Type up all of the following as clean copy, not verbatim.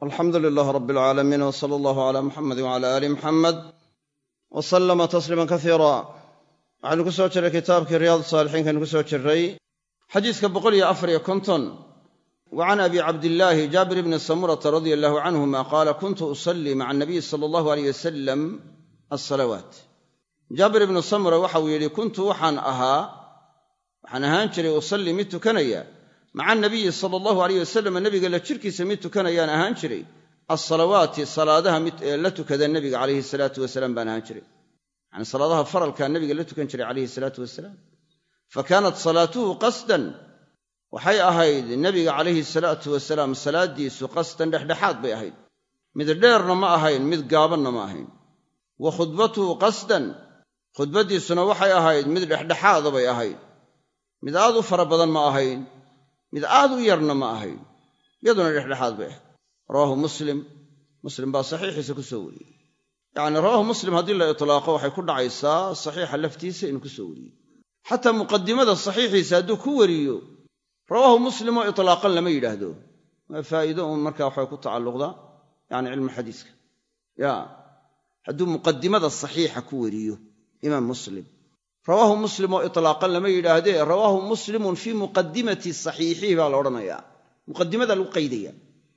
alxamdu lilaah rabbi alcaalamiin w sala allahu calaa muxamedi wcala aali muxamed wa sallama tasliiman kasiira. waxaynu ku soo jirray kitaabkii riyaad saalixiinkaynu ku soo jirray xadiiska 154 wa can abi cabdillaahi jaabir bni samurata radia allahu canhuma qaala kuntu usallii maca anabiyi sala allahu aleyh wasalam alsalawaat. jaabir ibnu samura waxauu yidhi kuntu waxaan ahaan jiray usallii mid tukanaya maca anabiyi sala allahu aleyh wasalam nebiga la jirkiisa mid tukanayaan ahaan jiray alsalawaati salaadaha mid ee la tukada nebiga calayhi salaatu wasalaam baan ahaan jiray yacni salaadaha faralkaa nebiga la tukan jiray calayhi salaatu wasalaam. fa kaanat salaatuhu qasdan waxay ahayd nebiga calayhi salaatu wasalaam salaaddiisu qasdan dhexdhexaad bay ahayd, mid dheerna ma ahayn mid gaabanna ma ahayn. wa khudbatuhu qasdan khudbaddiisuna waxay ahayd mid dhexdhexaada bay ahayd, mid aad u fara badan ma ahayn mid aad u yarna ma ahayn, iyaduna dhexdhexaad bay ahayd. rawaahu muslim baa saxiixiisa ku soo wariyey. yacni rawaahu muslim haddii la itlaaqo waxay ku dhacaysaa saxiixa laftiisa inuu ku soo wariyey. xataa muqadimada saxiixiisa hadduu ku wariyo rawaahu muslim oo itlaaqan lama yidhaahdo, waa faa'iido uun markaa waxay ku tacalluqda yani cilmu xadiiska. hadduu muqadimada saxiixa ku wariyo imaam muslim rawaahu muslim oo itlaaqan lama yidhaahdee rawaahu muslimun fii muqadimati saxiixihi baa la odhanayaa. muqadimada lagu qaydaya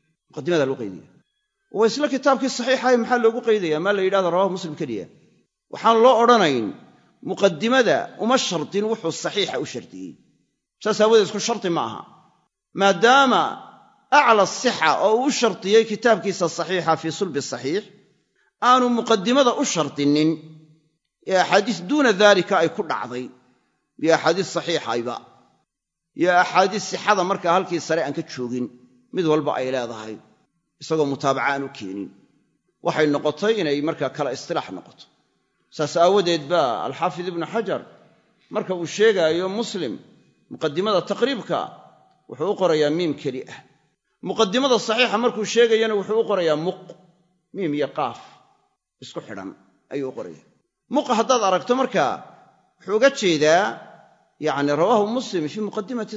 waa isla kitaabkii saxiixahay maxaa loogu qaydaya maa la yidhahdo rawaahu muslim keliya. waxaan loo odhanayn muqadimada uma shardin wuxuu saxiixa u shardiyey, saas aawadeed isku shardi ma aha. maadaama acla sixa oo uu u shardiyey kitaabkiisa saxiixa fii sulbi saxiix aanu muqadimada u shardinin ee axaadiis duuna daalika ay ku dhacday iyo axaadiis saxiixayba iyo axaadiis sixada markaa halkii sare aan ka joogin mid walba ay leedahay isagoo mutaabaca aan u keenin, waxay noqotay inay markaa kala istilaax noqoto. saas aawadeed baa alxaafid ibnu xajar marka uu sheegaayo muslim muqadimada taqriibka wuxuu u qorayaa miim keli ah, muqadimada saxiixa markuu sheegayana wuxuu u qorayaa miim iyo qaaf isku xidhan ayuu u qoraya. muqa haddaad aragto markaa wuxuu uga jeedaa yacni rawaahu muslim fii muqadimati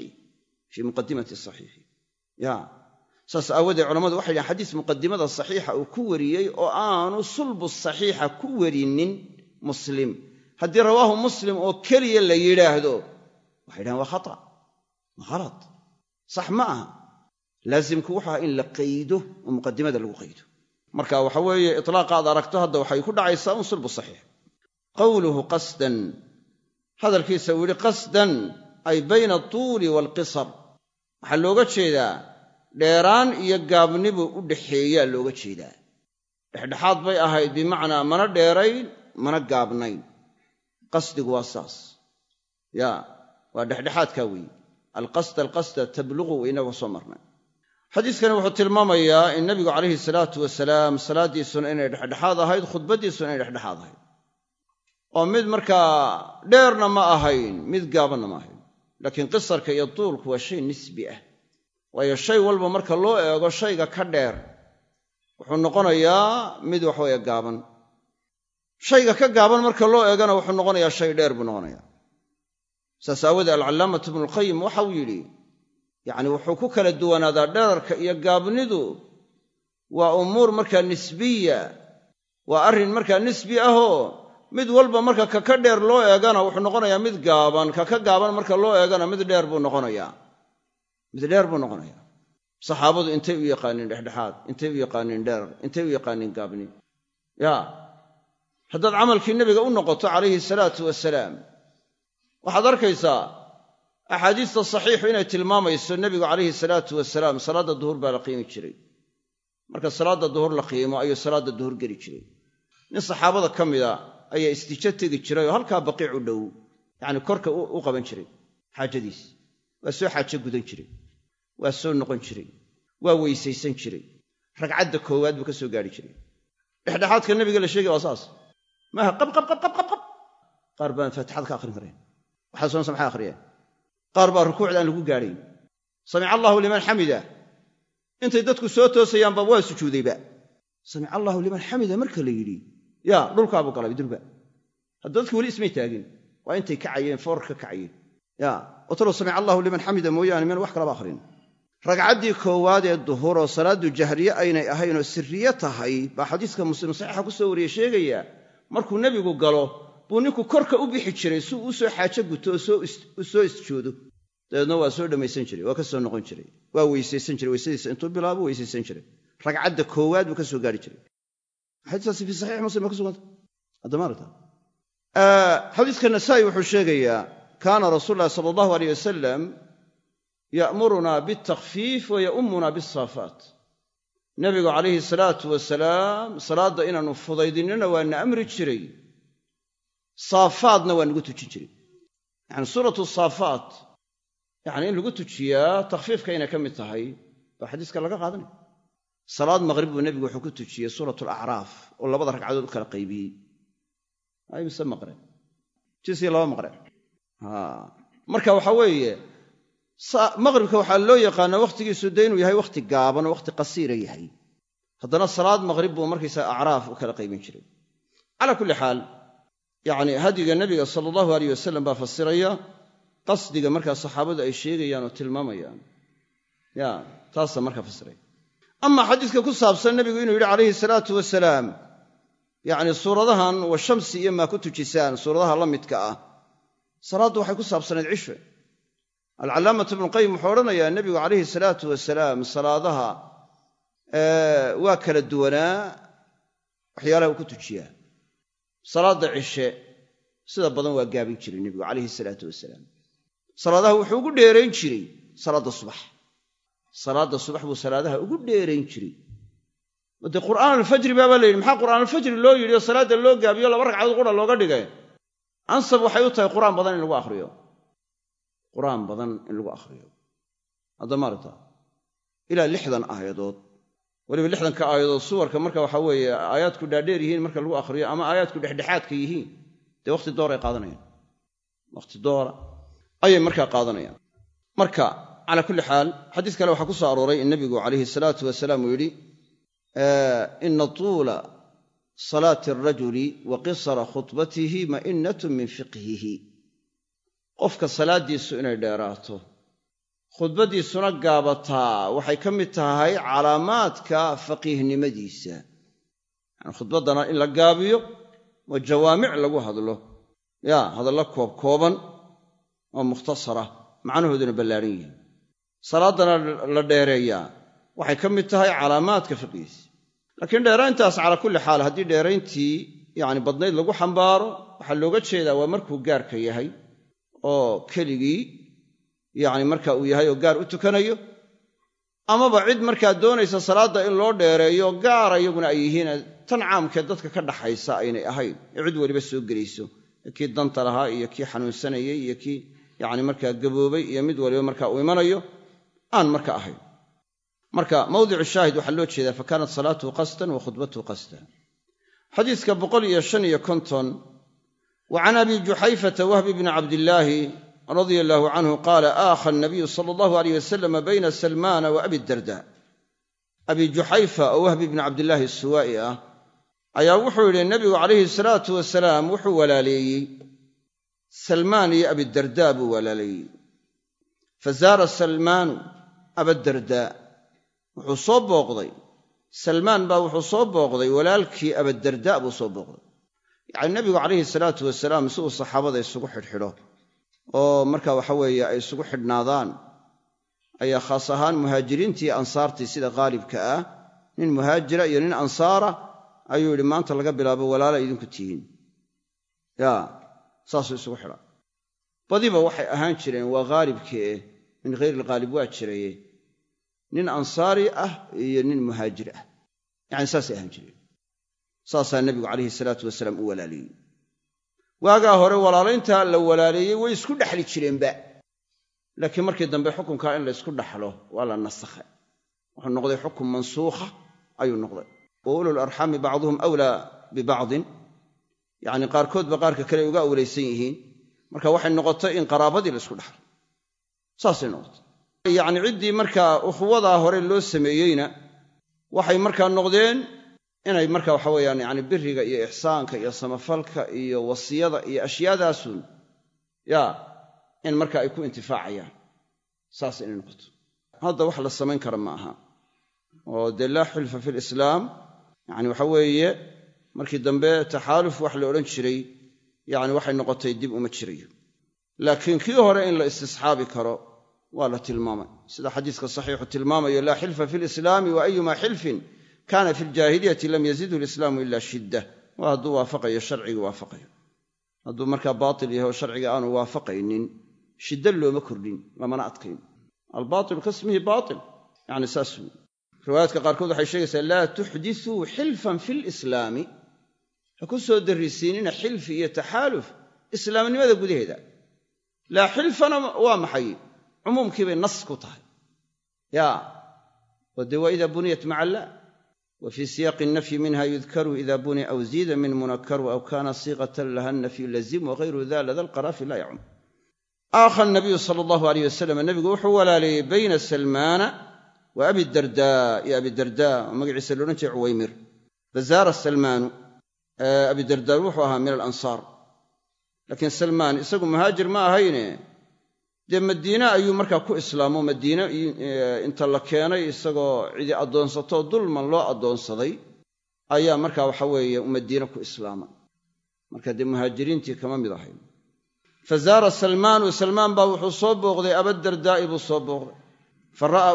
saxiixi saas aawadeed culammadu waxay dhahen xadiis muqadimada saxiixa uu ku wariyey oo aanu sulbu saxiixa ku warinin muslim haddii rawaahu muslim oo keliya la yidhaahdo waxay dhahen waa khata, waa khalad, sax ma aha. laasimku wuxuu ahaa in la qaydo oo muqadimada lagu qaydo. marka waxa weeye itlaaqa aad aragto hadda waxay ku dhacaysaa un sulbu saxiix. qowluhu qasdan hadalkiisa uu yidhi qasdan ay bayna atuuli waalqisar waxaa looga jeedaa dheeraan iyo gaabnibu u dhaxeeyaa looga jeedaa. dhexdhexaad bay ahayd bimacnaa mana dheerayn mana gaabnayn. qasdigu waa saas waa dhexdhexaadkaa weeye. alqasda tabluqu inagoo soo marnay. xadiiskani wuxuu tilmaamayaa in nebigu calayhi salaatu wasalaam salaaddiisuna inay dhexdhexaad ahayd, khudbaddiisuna inay dhexdhexaad ahayd, oo mid markaa dheerna ma ahayn mid gaabanna ma ahayn. laakiin qisarka iyo tuulku waa shay nisbi ah, waayo shay walba marka loo eego shayga ka dheer wuxuu noqonayaa mid waxweeye gaaban, shayga ka gaaban marka loo eegana wuxuu noqonayaa shay dheer buu noqonayaa. saas aawadee alcallaamatu ibnulqayim waxa uu yidhi yacni wuxuu ku kala duwanaadaa dherarka iyo gaabnidu waa umuur markaa nisbiya, waa arrin markaa nisbi ahoo mid walba marka kaka dheer loo eegana wuxuu noqonayaa mid gaaban, kaka gaaban marka loo eegana mid dheer buu noqonayaa. saxaabadu intay u yaqaaniin dhexdhexaad, intay u yaqaaniin dherar, intay u yaqaaniin gaabni. haddaad camalkii nebiga u noqoto calayhi salaatu wasalaam waxaad arkaysaa axaadiista saxiixu inay tilmaamayso nebigu calayhi salaatu wasalaam salaadda duhur baa la qiimi jiray. marka salaadda duhur la qiimo ayuu salaadda duhur geli jiray. nin saxaabada ka mida ayaa istijo tegi jiray oo halkaa baqiic u dhow yacni korka u qaban jiray xaajadiis. waa soo xaajo gudan jiray, waa soo noqon jiray, waa weysaysan jiray, ragcadda koowaad buu ka soo gaari jiray. dhexdhexaadka nebiga la sheegay waa saas maaha qabqabqabqabqab. qaar baan faatixada ka akhrin karayn, waxaa soonsa maxay akhriyeen. qaar baa rukuucda aan lagu gaadhayn. samica allaahu liman xamida intay dadku soo toosayaanba waa sujuudayba. samica allaahu liman xamida marka la yidhi dhulkaabuu galay durba. hadda dadku weli ismay taagin, waa intay kacayeen foorka ka kacayeen. watalow samica allaahu liman xamida mooyaane meel wax kalaba akhrin. ragcaddii koowaad ee duhur oo salaadu jahriye aynay ahayn oo sirriye tahay baa xadiiska muslim saxiixa ku soo wariyey sheegaya markuu nebigu galo buu ninku korka u bixi jiray si uu u soo xaajo guto oo soo isjoodo dabeedna waa soo dhammaysan jiray waa ka soo noqon jiray waa weysaysan jiray weysadiisa intuu bilaabo weysaysan jiray ragcadda koowaad buu ka soo gaari jiray xadiiskaasi fi saxiix muslim baa ku suganta haddamaarta xadiiska nasaa'i wuxuu sheegayaa kaana rasuulullahi sala allahu alayh wasalam ya'murunaa bitakfiif wa ya'ummunaa bisaafaat nebigu calayhi salaatu wasalaam salaadda inaannu fudaydinina waa na amri jiray saafaadna waa nagu tujin jiray yacni suuratu saafaat yacni in lagu tujiyaa takhfiifka inay ka mid tahay baa xadiiska laga qaadanaya salaad maqrib buu nebigu wuxuu ku tujiyey suuratu alacraaf oo labada ragcadood u kala qaybiyey ay mise maqre jisii laba maqre marka waxaa weeye maqribka waxaa loo yaqaanaa wakhtigiisu dee inuu yahay wakhti gaaban oo wakhti qasiira yahay haddana salaad maqrib buu markaysaa acraaf u kala qaybin jiray calaa kulli xaal yacni hadyiga nebiga sala allahu alayh wasalam baa fasiraya qasdiga markaa saxaabadu ay sheegayaan oo tilmaamayaan ya taasaa markaa fasiraya ama xadiiska ku saabsan nebigu inuu yidhi calayhi salaatu wasalaam yacni suuradahan wa shamsi iyo maa ku tujisaan suuradaha la midka ah salaaddu waxay ku saabsanayd cishe alcallaamatu ibnuqayim wuxuu odhanayaa nebigu calayhi salaatu wasalaam salaadaha waa kala duwanaa waxyaalaha uu ku tujiyaa salaadda cishe sida badan waa gaabin jiray nebigu calayhi salaatu wasalaam salaadaha wuxuu ugu dheerayn jiray salaadda subax buu salaadaha ugu dheerayn jiray dee qur'aan alfajri baabaa la yidhi maxaa qur'aan alfajri loo yidhi oo salaadda loo gaabiyo laba ragcadood qura looga dhigay ansab waxay u tahay qur'aan badan in lagu akhriyo hadda maarata ilaa 60 aayadood weliba 60ka aayadood suwarka marka waxaa weeye aayaadku dhaadheer yihiin marka lagu akhriyo ama aayaadku dhexdhexaadka yihiin dee wakhti door ay qaadanayaan wakhti doora ayay markaa qaadanayaan marka calaa kulli xaal xadiis kale waxaa ku soo arooray in nebigu calayhi salaatu wasalaam uu yidhi ina tuula salaati arajuli wa qisara khudbatihi ma'innatun min fiqhihi qofka salaaddiisu inay dheeraato khudbaddiisuna gaabataa waxay ka mid tahay calaamaadka faqiihnimadiisa yani khudbaddana in la gaabiyo oo jawaamic lagu hadlo hadallo koobkooban oo mukhtasara macnahooduna ballaadhan yihiin salaaddana la dheereeyaa waxay ka mid tahay calaamaadka fiqihiisa laakiin dheerayntaas calaa kulli xaal haddii dheerayntii yacni badnayd lagu xambaaro waxaa looga jeedaa waa markuu gaarka yahay oo keligii yacni marka uu yahay oo gaar u tukanayo amaba cid markaa doonaysa salaadda in loo dheereeyo gaara iyaguna ay yihiin tan caamkee dadka ka dhaxaysa aynay ahayn ee cid weliba soo gelayso kii danta lahaa iyo kii xanuunsanayey iyo kii yacni markaa gaboobay iyo mid waliba markaa uu imanayo aan marka ahayn marka mawdicu shaahid waxaa loo jeedaa fa kaanat salaatuhu qasdan wa khudbatuhu qasdan xadiiska 155 وعن أبي جحيفة وهب بن عبد الله رضي الله عنه قال آخى النبي صلى الله عليه وسلم بين سلمان وأبي الدرداء أبي جحيفة وهب بن عبد الله السوائي أيا وحو للنبي عليه الصلاة والسلام وحو ولا لي سلمان أبي الدرداء ولا لي فزار سلمان أبا الدرداء وحو صوب وقضي سلمان با وحو صوب وقضي ولالكي أبا الدرداء بصوب وقضي yacni nebigu calayhi salaatu wasalaam si uu saxaabada isugu xidhxidho oo marka waxa weeye ay isugu xidhnaadaan ayaa khaas ahaan muhaajiriintii iyo ansaartii sida qaalibka ah nin muhaajira iyo nin ansaara ayuu yidhi maanta laga bilaabo walaala idinku tihiin saasuu isugu xidha badiba waxay ahaan jireen waa qaalibkee min hayri ilqaalib waa jiraye nin ansaari ah iyo nin muhaajir ah yacni saasay ahaan jireen saasaa nebigu calayhi salaatu wasalaam u walaaleeyey waagaa hore walaalayntaa la walaaleeyey way isku dhexli jireenba laakiin markii dambe xukunkaa in la ysku dhaxlo waa la nasakhay wuxuu noqday xukun mansuukha ayuu noqday wa ulul arxaami bacduhum awlaa bibacdin yacni qaarkoodba qaarka kale ay uga awlaysan yihiin marka waxay noqotay in qaraabadii la isku dhaxlo saasay noqotay yacni ciddii markaa ukhuwadaa hore loo sameeyeyna waxay markaa noqdeen inay marka waxa weeyaan yani biriga iyo ixsaanka iyo samafalka iyo wasiyada iyo ashyaadaasun in marka ay ku intifaacayaan saas inay noqoto hadda wax la samayn kara ma aha oo dee laa xilfa fi lislaam yani waxa weeye markii dambe taxaaluf wax la odhan jiray yani waxay noqotay dib uma jirayo laakiin kii hore in la istisxaabi karo waa la tilmaamay sida xadiiska saxiixu tilmaamayo laa xilfa fi lislaami wa ayuma xilfin kana fi ljaahiliyati lam yazidhu lislaamu ila shidda waa hadduu waafaqayo sharciga waafaqayo hadduu markaa baatil yahay oo sharciga aanu waafaqaynin shidda looma kordhin lamana adkayn albaatil kasmihi baatil yani saas wey riwaayaadka qaarkood waxay sheegaysaa laa tuxdisuu xilfan fi lislaami ha ku soo darrisiinina xilfi iyo taxaaluf islaamnimada gudaheeda laa xilfana waa maxay cumuumkii bay nas ku tahay oo dee waa idaa buniyat maca allah wa fii siyaaqi nafyi minha yudkaru ida buniya aw ziida min munakaru aw kana siiqatan laha nafyu lazim wagayru da lada lqaraafi laa yacum aakha nabiyu sala allahu alayh wasalam nabigu wuxuu walaaleeyey bayna salmaana wa abidarda iyo abidarda oo magaciisa loodhan jiray cuwaymir fazaara salmaanu abidarda wuxuu ahaa min alansaar laakiin salmaan isagu muhaajir ma ahayne dee madiine ayuu markaa ku islaamo madiine inta la keenay isagoo cidi addoonsatoo dulman loo addoonsaday ayaa markaa waxa weeye madiine ku islaamay marka dee muhaajiriintii kama mid ahayn fazaara salmaanu salmaan baa wuxuu soo booqday abadardaa'i buu soo booqday fa ra'aa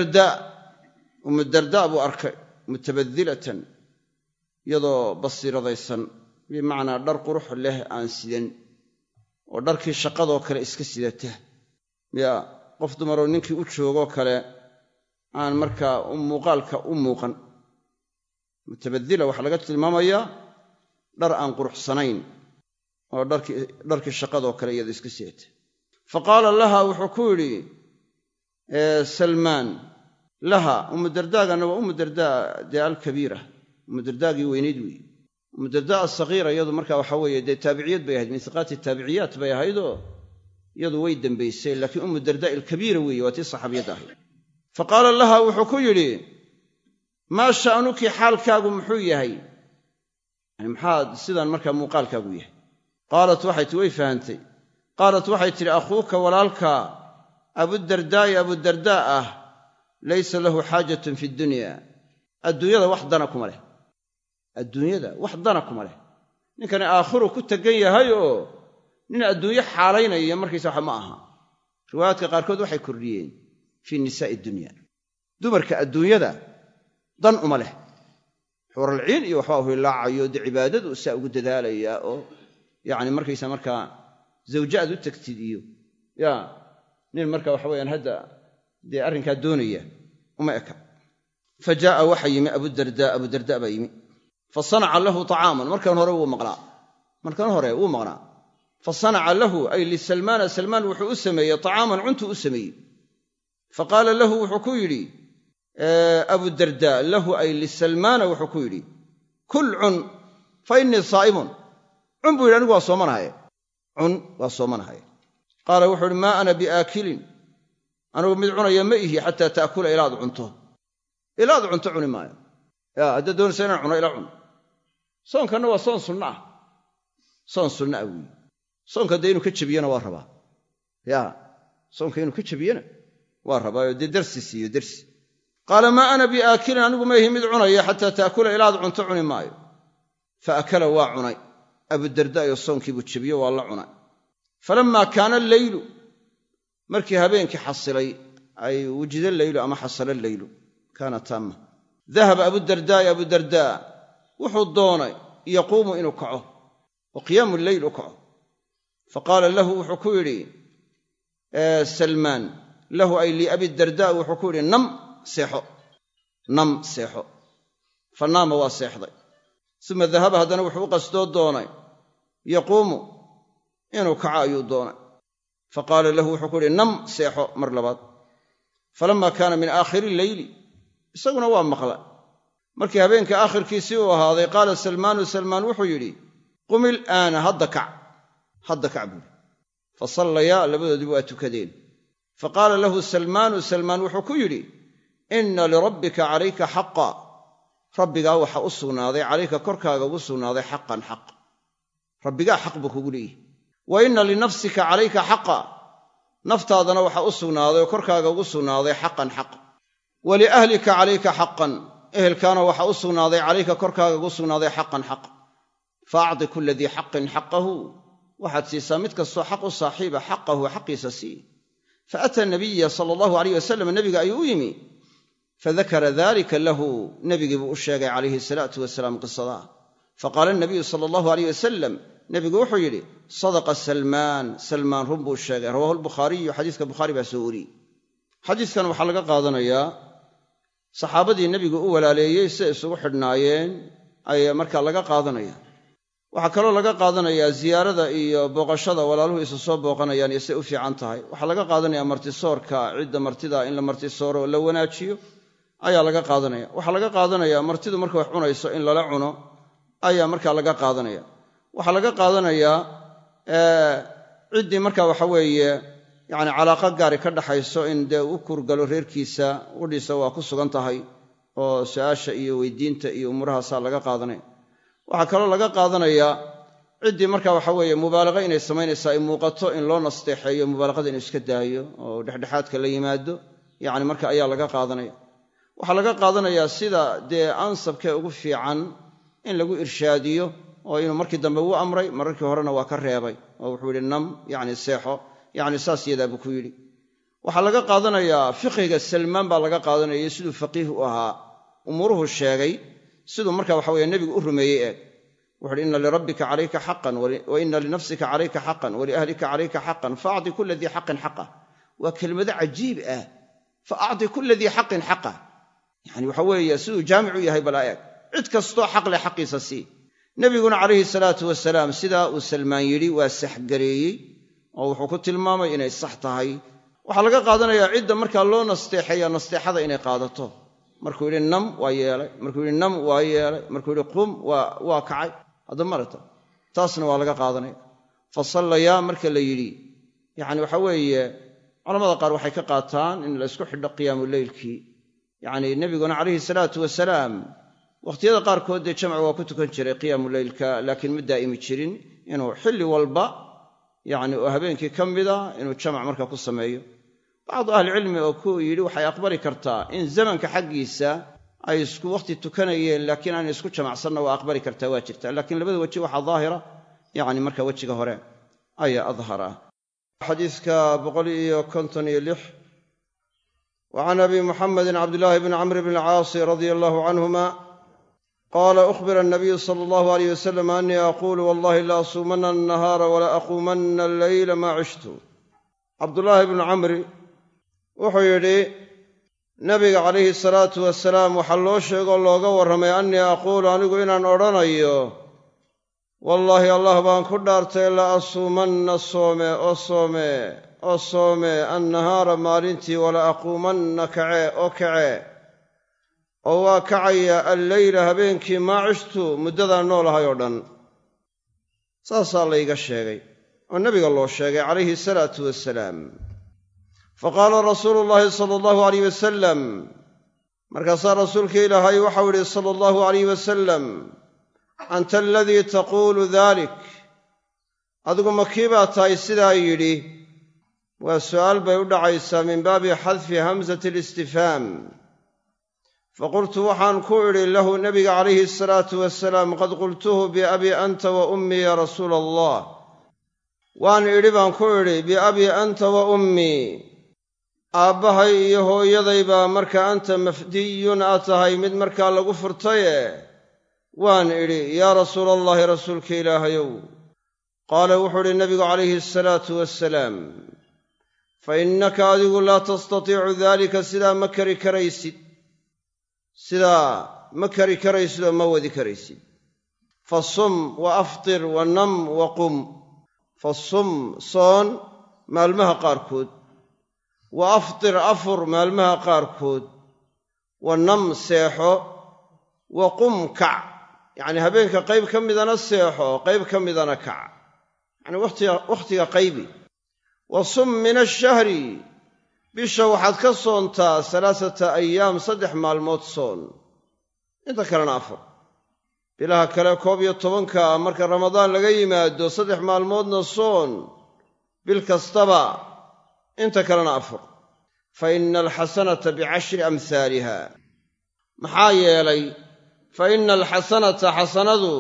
umma dardaa buu arkay mutabadilatan iyadoo basiiradaysan bimacnaa dhar qurux leh aan sidan oo dharkii shaqadoo kale iska sidata qof dumaroo ninkii u joogoo kale aan markaa muuqaalka u muuqan mutabadila waxaa laga tilmaamayaa dhar aan quruxsanayn oo dharkii shaqadoo kale iyada iska sidata fa qaala laha wuxuu ku yidhi salmaan laha ummu dardaagana waa ummu dardaa dee alkabiira ummu dardaagii weynayd weeye ummu dardaa asagiira iyadu markaa waxa weeye dee taabiciyad bay ahayd min hiqaati taabiciyaat bay ahaydoo iyadu way dembaysay laakiin ummu dardaa alkabiira weeye waa tii saxaabiyadda ahayd fa qaala laha wuxuu ku yidhi maa sha'nuki xaalkaagu muxuu yahay yani maxaad sidan markaa muuqaalkaagu yahay qaalat waxay tii way fahantay qaalat waxay tidhi akhuuka walaalka abudardaa'i abudardaa ah laysa lahu xaajatun fi dunya adduunyada wax dana kuma leh adduunyada wax dana kuma leh ninkani aakhiru ku tegan yahay oo nin adduunyo xaalaynaya markiisa waxa ma aha riwaayaadka qaarkood waxay kordhiyeen fii nisaa'i dunya dumarka adduunyada dan uma leh xuuralciin iyo waxbaa hilaacayo dee cibaadadu saa ugu dadaalayaa oo yacni markaysa markaa zawje aad u tagtid iyo nin marka waxa weyaan hadda dee arrinkaa doonaya uma eka fa jaa'a waxa yimi abudardaa baa yimi fa sanaca lahu طacaaman markan hore wuu maqnaa fa sanaca lahu ay lisalmaana salmaan wuxuu u sameeyey طacaaman cuntuu u sameeyey fa qaala lahu wuxuu ku yidhi abudardaa lahu ay lisalmaana wuxuu ku yidhi kul cun fa innii saa'imun cun buu yidhi anigu waa soomanahay qaala wuxuu uhi maa ana biaakilin anigu mid cunaya ma ihi xataa ta'kula ilaad cunto cuni maayo haddaad doonaysa inaan cuno ila cun soonkanna waa soon sunna ah weeye soonka dee inuu ka jebiyana waa rabaa soonka inuu ka jebiyana waa rabaayo dee darsi siiyo darsi qaala maa ana biaakilin anigu ma ihi mid cunaya xataa ta'kula ilaad cunto cuni maayo fa akala waa cunay abudardaa'yo soonkiibuu jebiyo waa la cunay falammaa kaana alleylu markii habeenkii xasilay ay wujida leylu ama xasala leylu kaana taama dahaba abudardaa wuxuu doonay yaquumu inuu kaco oo qiyaamu leyl u kaco fa qaala lahu wuxuu ku yidhi salmaan lahu ay liabidardaa wuxuu ku yidhi nam seexo fa naama waa seexday uma dahaba haddana wuxuu u qasdoo doonay yaquumu inuu kaco ayuu doonay fa qaala lahu wuxuu ku yidhi nam seexo mar labaad falammaa kaana min aakhiri leyli isaguna waa maqla markii habeenka aakhirkiisii uu ahaaday qaala salmaan wuxuu yidhi qum ilaana hadda kac buuri fa sallayaa labadoodiiba waa tukadeen fa qaala lahu salmaan wuxuu ku yidhi inna lirabbika calayka xaqa rabbigaa waxa u sugnaaday calayka korkaaga ugu sugnaaday xaqan xaq rabbigaa xaq buu kugu leeyihi wa inna linafsika calayka xaqa naftaadana waxa u sugnaaday oo korkaaga ugu sugnaaday xaqan xaq waliahlika calayka xaqan ehelkaana waxa u sugnaaday calayka korkaaga ugu sugnaaday xaqan xaq faacdi kulla dii xaqin xaqahu waxaad siisaa mid kastoo xaq u saaxiiba xaqahu xaqiisa sii faata nabiya sala allahu alayh wasalam nebiga ayuu u yimi fadakara dalika lahu nebigii buu u sheegay calayhi salaatu wasalaam qisadaa faqaala nabiyu sala allahu alayh wasalam nebigu wuxuu yidhi sadaqa salmaan run buu sheegay rawaahu albukhaariyu xadiiska bukhaari baa soo wariyey xadiiskan waxaa laga qaadanayaa saxaabadii nebigu u walaaleeyey siday isugu xidhnaayeen ayaa markaa laga qaadanaya waxaa kaloo laga qaadanayaa ziyaarada iyo booqashada walaaluhu isu soo booqanayaan iyo siday u fiican tahay waxaa laga qaadanayaa martisoorka cidda martida in la martisooro oo la wanaajiyo ayaa laga qaadanaya waxaa laga qaadanayaa martidu marka wax cunayso in lala cuno ayaa markaa laga qaadanaya waxaa laga qaadanayaa ciddii marka waxa weeye yacni calaaqa gaari ka dhaxayso in dee u kurgalo reerkiisa udhiisa waa ku sugan tahay oo su'aasha iyo weydiinta iyo umuurahaasaa laga qaadanaya waxaa kaloo laga qaadanayaa ciddii marka waxa weeye mubaalaqa inay samaynaysaa ay muuqato in loo nasteexeeyo mubaalaqada inuu iska daayo oo dhexdhexaadka la yimaado yacni marka ayaa laga qaadanaya waxaa laga qaadanayaa sida dee ansabkee ugu fiican in lagu irshaadiyo oo inuu markii dambe u amray mararkii horena waa ka reebay oo wuxuu yidhi nam yacni seexo yacni saas yadaa buu ku yidhi waxaa laga qaadanayaa fiqhiga salmaan baa laga qaadanaya siduu faqiih u ahaa umuuruhu sheegay siduu marka waxa weye nebigu u rumeeyey eeg wuxu uhi inna lirabbika calayka xaqan wa inna linafsika calayka xaqan waliahlika calayka xaqan faacdi kulla dii xaqin xaqah waa kelmado cajiib ah faacdi kulla dii xaqin xaqah yani waxa weeye siduu jaamic u yahay balaa eeg cid kastoo xaq leh xaqiisa sii nebiguna calayhi salaatu wasalaam sidaa uu salmaan yidhi waa saxgareeyey oo wuxuu ku tilmaamay inay sax tahay waxaa laga qaadanayaa cidda markaa loo nasteexeeya nasteexada inay qaadato markuu yidhi nam waa yeelay markuu yidhi nam waa yeelay markuu yidhi qum waa kacay hadda marata taasna waa laga qaadanaya fasallayaa marka la yidhi yacni waxa weeye culamada qaar waxay ka qaataan in la ysku xidho qiyaamu leylkii yacni nebiguna calayhi salaatu wasalaam wakhtiyada qaarkood dee jamcu waa ku tukan jiray qiyaamu leylka laakiin ma daa'imi jirin inuu xilli walba yacni oo habeenkii ka mida inuu jamac marka ku sameeyo bacdu ahlicilmi oo ku yidhi waxay aqbali kartaa in zamanka xaggiisa ay isku wakhti tukanayeen laakiin aanay isku jamacsanna waa aqbali kartaa waa jirtaa laakiin labada weji waxaa daahira yacni marka wejiga hore ayaa adhar ah xadiiska 156 وعن أبي محمد عبد الله بن عمرو بن العاص رضي الله عنهما قال أخبر النبي صلى الله عليه وسلم أني أقول والله لا أصومن النهار ولا أقومن الليل ما عشت عبد الله بن عمرو wuxuu yidhi nabiga calayhi salaatu wasalaam waxaa loo sheegoo looga warramay annii aquulu anigu inaan odhanayo wallaahi allah baan ku dhaartay la asuumanna soome annahaara maalintii wala aquumanna kace oo waa kacaya alleyla habeenkii maa cishtu muddadaan noolahay oo dhan saasaa layga sheegay oo nebiga loo sheegay calayhi salaatu wasalaam faqaala rasuulu llaahi sala allahu alayh wasalam markaasaa rasuulka ilaahay waxau idhi sala allahu alayh wasalam anta aladii taquulu daalik adigu ma kii baa tahay sidaa yidhi waa su'aal bay u dhacaysaa min baabi xadfi hamsati alistifhaam faqultu waxaan ku idhi lahu nebiga calayhi asalaatu wasalaam qad qultuhu biabii anta wa ummii ya rasuula allah waan idhi baan ku idhi biabii anta wa ummii aabbahay iyo hooyaday baa marka anta mafdiyun aad tahay mid markaa lagu furtaye waan idhi yaa rasuula allahi rasuulka ilaahayow qaala wuxuu idhi nebigu calayhi asalaatu wasalaam fa innaka adigu laa tastatiicu daalika sidaa ma kari karaysid oo ma wadi karaysid fasum wa aftir wa nam wa qum fasum soon maalmaha qaarkood wa aftir afur maalmaha qaarkood wa nam seexo wa qum kac yacnii habeenka qayb ka midana seexo qayb ka midana kac yacnii wakhtiga qaybi wa sum min ashahri bisha waxaad ka soontaa 3 ayaam 3 maalmood soon inta kalena afur bilaha kale 11 marka ramadaan laga yimaado 3 maalmoodna soon bil kastaba inta kalena afur fa ina alxasanata bicashri amhaaliha maxaa yeelay fa ina alxasanata xasanadu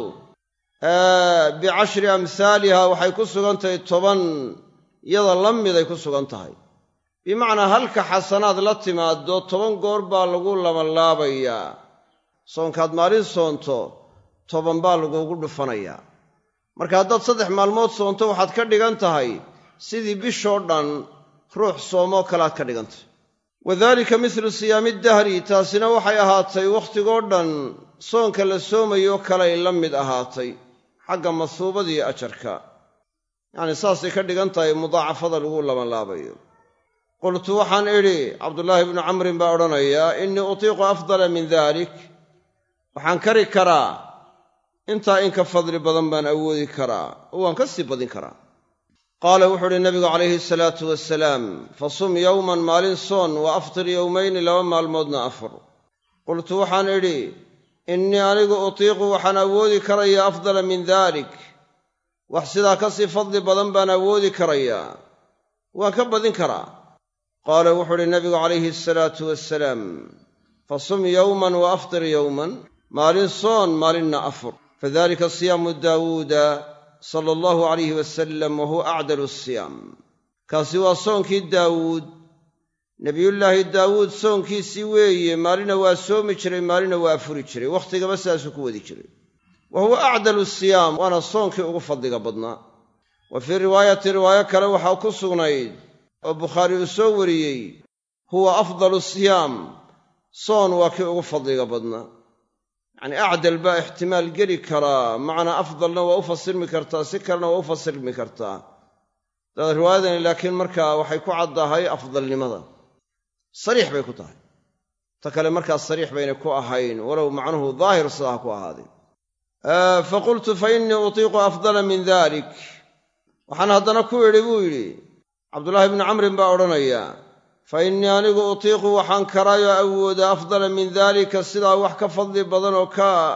bicashri amhaaliha waxay ku sugan tahay 10 yada la miday ku sugan tahay bimacnaa halka xasanaad la timaado 10 goor baa lagu labanlaabayaa soonkaad maalin soonto 10 baa lagugu dhufanayaa marka haddaad 3 maalmood soonto waxaad ka dhigan tahay sidii bishoo dhan ruux soomoo kalaad ka dhigantahay wadaalika mithlu siyaami dahri taasina waxay ahaatay wakhtigoo dhan soonka la soomayo kalay la mid ahaatay xagga masuubadiiyo ajarka yacni saasay ka dhigan tahay mudaacafada lagu labanlaabayo qultu waxaan idhi cabdullaahi bnu camrin baa odhanayaa innii utiiqu afdala min daalik waxaan kari karaa intaa in ka fadli badan baan awoodi karaa oo waan ka sii badin karaa qaala wuxuu uhi nabigu calayhi salaatu wasalaam fasum yowman maalin soon wa aftir yowmayni 2 maalmoodna afur qultu waxaan idhi innii anigu utiiqu waxaan awoodi karayaa afdala min daalik wax sidaa ka sii fadli badan baan awoodi karayaa waan ka badin karaa qaala wuxuu uhi nabigu calayhi salaatu wasalaam fasum yowman wa aftir yowman maalin soon maalinna afur fadalika siyaamu daawuuda sala allahu calayhi wasalam wa huwa acdalu asiyaam kaasi waa soonkii daawuud nebiyullaahi daawuud soonkiisii weeye maalina waa soomi jiray maalina waa afuri jiray wakhtigaba sidaasuu ku wadi jiray wa huwa acdalu asiyaam waana soonkii ugu fadliga badnaa wa fii riwaayatin riwaayo kale waxaa ku sugnayd oo bukhaari uu soo wariyey huwa afdalu siyaam soon waa kii ugu fadliga badnaa yacnii acdal baa ixtimaal geli karaa macnaa afdalna waa u fasirmi kartaa si kalena waa u fasirmi kartaa daad riwaayadani laakiin markaa waxay ku caddahay afdalnimada sariix bay ku tahay ta kale markaas sariix bayna ku ahayn walow macnuhu daahir sidaa ha ku ahaaday faqultu fa innii utiiqu afdala min daalik waxaan haddana ku idhi buu yidhi cabdullaahi bnu camrin baa odhanaya fa innii anigu utiiqu waxaan karaayoo awoodaa afdala min daalika sidaa wax ka fadli badan oo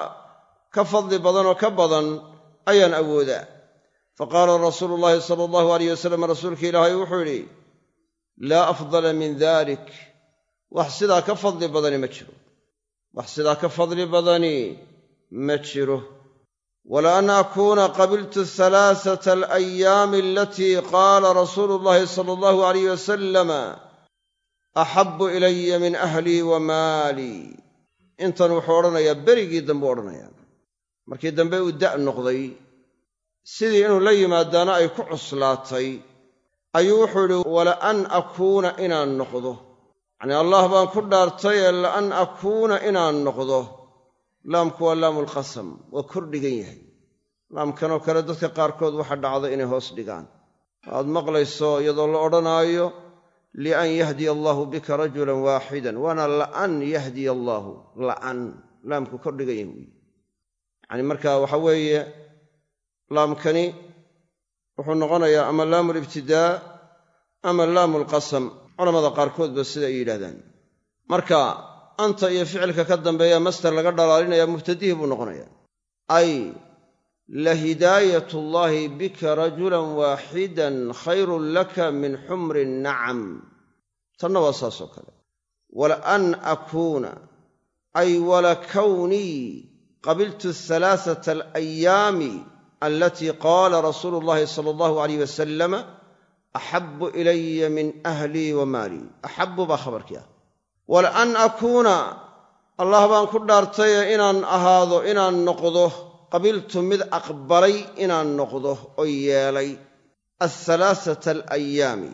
ka badan ayaan awoodaa fa qaala rasuulu llaahi sala allahu alayh wasalam rasuulka ilaahay wuxuu yidhi laa afdala min daalik wax sidaa ka fadli badani ma jiro wax sidaa ka fadli badani ma jiro wala an akuuna qabiltu 3 alayaami alatii qaala rasuulu llaahi sala allahu alayh wasalama axabbu ilaya min ahlii wa maalii intan wuxuu odhanayaa berigii dambe odhanayaa markii dambe uu da' noqday sidii inuu la yimaadaana ay ku cuslaatay ayuu wuxuu idhi wala an akuuna inaan noqdo yacnii allah baan ku dhaartayee la an akuuna inaan noqdo laamku waa laamulqasam waa kor dhigan yahay laamkanoo kale dadka qaarkood waxa dhacda inay hoos dhigaan aad maqlayso iyadoo la odhanaayo lian yahdiya allaahu bika rajulan waaxidan waana la'an yahdiya allaahu la'an laamku kor dhigan yahay weeye yacni marka waxa weeye laamkani wuxuu noqonayaa ama laamulibtidaa ama laamulqasam culamada qaarkoodba sida ay yidhahdaan marka anta iyo ficilka ka dambeeya mastar laga dhalaalinaya mubtadihii buu noqonayaa ay la hidaayatullaahi bika rajulan waaxidan khayrun laka min xumri nacam tanna waa saasoo kale wala an akuuna ay wala kownii qabiltu 3 alayaami alatii qaala rasuulu llaahi sala allahu alayh wasalama axabbu ilaya min ahlii wa maalii axabbu baa khabarkii ah wala an akuuna allah baan ku dhaartaye inaan ahaado inaan noqdo qabiltu mid aqbalay inaan noqdo oo yeelay 3 alayaami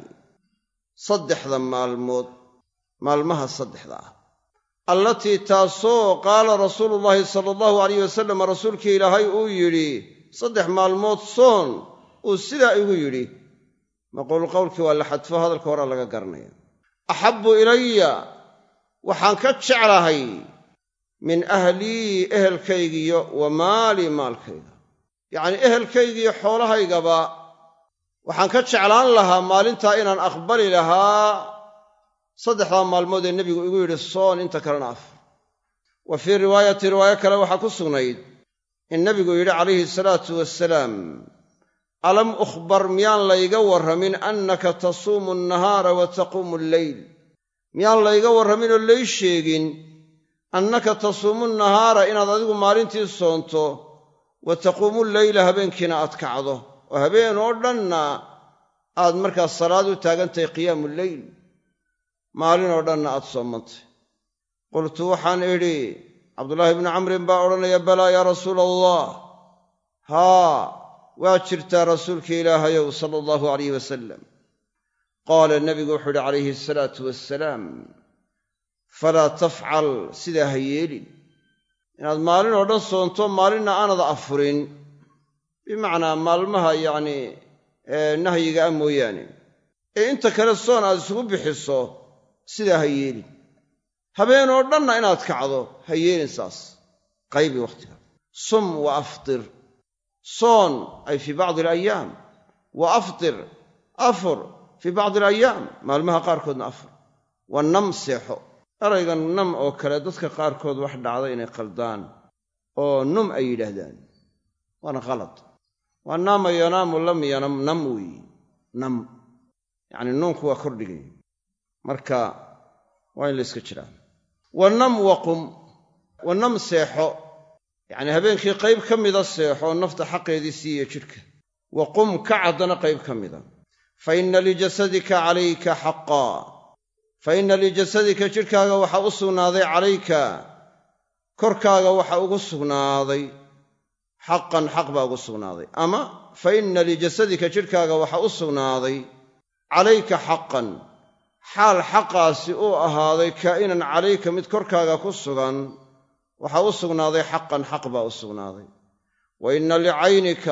3 maalmood maalmaha 3 ah allatii taasoo qaala rasuulu llaahi sala allahu alayh wasalam rasuulkii ilaahay uu yidhi 3 maalmood soon uu sidaa igu yidhi maquulu qowlkii waa la xadfo hadalka horaa laga garanaya axabbu ilaya waxaan ka jeclahay min ahlii ehelkaygiyo wa maalii maalkayga yacnii ehelkaygiiyo xoolahaygaba waxaan ka jeclaan lahaa maalintaa inaan aqbali lahaa 3 maalmood ee nebigu igu yidhi soon inta kalena afur wa fii riwaayo kale waxaa ku sugnayd in nebigu yidhi calayhi salaatu wasalaam alam ukhbar miyaan layga warramin annaka tasuumu annahaara wa taquumu alleyl miyaan layga warramin oo lay sheegin annaka tasuumu annahaara inaad adigu maalintii soonto wa taquumu alleyla habeenkiina aad kacdo oo habeen oo dhanna aad markaas salaad u taagantahay qiyaamu lleyl maalin oo dhanna aad soomantay qultu waxaan idhi cabdullaahi bnu camrin baa odhanaya balaa yaa rasuula allah haa waa jirtaa rasuulka ilaahayow sala allahu alayh wasalam qaala nebigu wuxuu idhi calayhi asalaatu wassalaam falaa tafcal sidaa ha yeelin inaad maalin oo dhan soonto maalinna aanad afurin bimacnaa maalmaha yacnii nahyiga ah mooyaane ee inta kale soon aad isugu bixiso sidaa ha yeelin habeen oo dhanna inaad kacdo ha yeelin saas qaybi wakhtiga sum wa aftir soon ay fii bacdi alayaam wa aftir afur fii bacdi alayaam maalmaha qaarkoodna afur wa nam seexo eraygan nam oo kale dadka qaarkood wax dhacda inay qaldaan oo num ay yidhaahdaan waana qalad waa naama yanaamu lam yanam nam weeye nam yacni nuunku waa kordhigay marka waa in la yska jiraa wa nam waqum wa nam seexo yacni habeenkii qayb ka mida seexo nafta xaqeedii siiya jidhka wa qum ka caddana qayb ka mida fa inna lijasadika calayka xaqaa fa inna lijasadika jidhkaaga waxaa u sugnaaday calayka korkaaga waxa ugu sugnaaday xaqan xaq baa ugu sugnaaday ama fa inna lijasadika jidhkaaga waxaa u sugnaaday calayka xaqan xaal xaqaasi uu ahaaday kaa'inan calayka mid korkaaga ku sugan waxaa u sugnaaday xaqan xaq baa u sugnaaday wa inna licaynika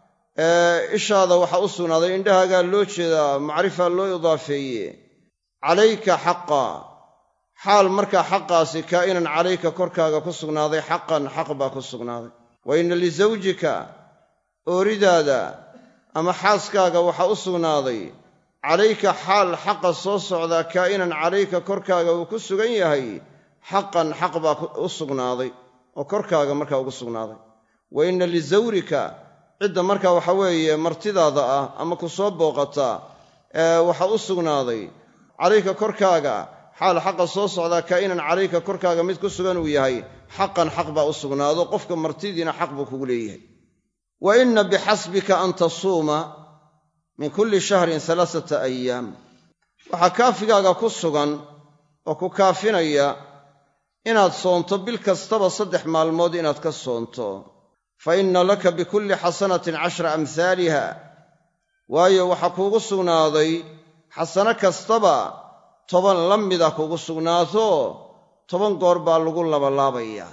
ishaada waxaa u sugnaaday indhahaagaa loo jeedaa macrifa loo idaafeeye calayka xaqa xaal markaa xaqaasi kaa'inan calayka korkaaga ku sugnaaday xaqan xaq baa ku sugnaaday wa inna lisawjika ooridaada ama xaaskaaga waxaa u sugnaaday calayka xaal xaqa soo socdaa kaa'inan calayka korkaaga uu ku sugan yahay xaqan xaq baa u sugnaaday oo korkaaga markaa ugu sugnaaday wa inna lisawrika cidda markaa waxa weeye martidaada ah ama ku soo booqataa waxaa u sugnaaday calayka korkaaga xaal xaqa soo socdaa kaa'inan calayka korkaaga mid ku sugan uu yahay xaqan xaq baa u sugnaado qofka martidiina xaq buu kugu leeyahay wa inna bixasbika an tasuuma min kulli shahrin 3 ayaam waxaa kaafigaaga ku sugan oo ku kaafinaya inaad soonto bil kastaba 3 maalmood inaad ka soonto fa inna laka bikulli xasanatin 10 amhaaliha waayo waxaa kuugu sugnaaday xasano kastaba 10 la mida kuugu sugnaato 10 goor baa lagu labalaabayaa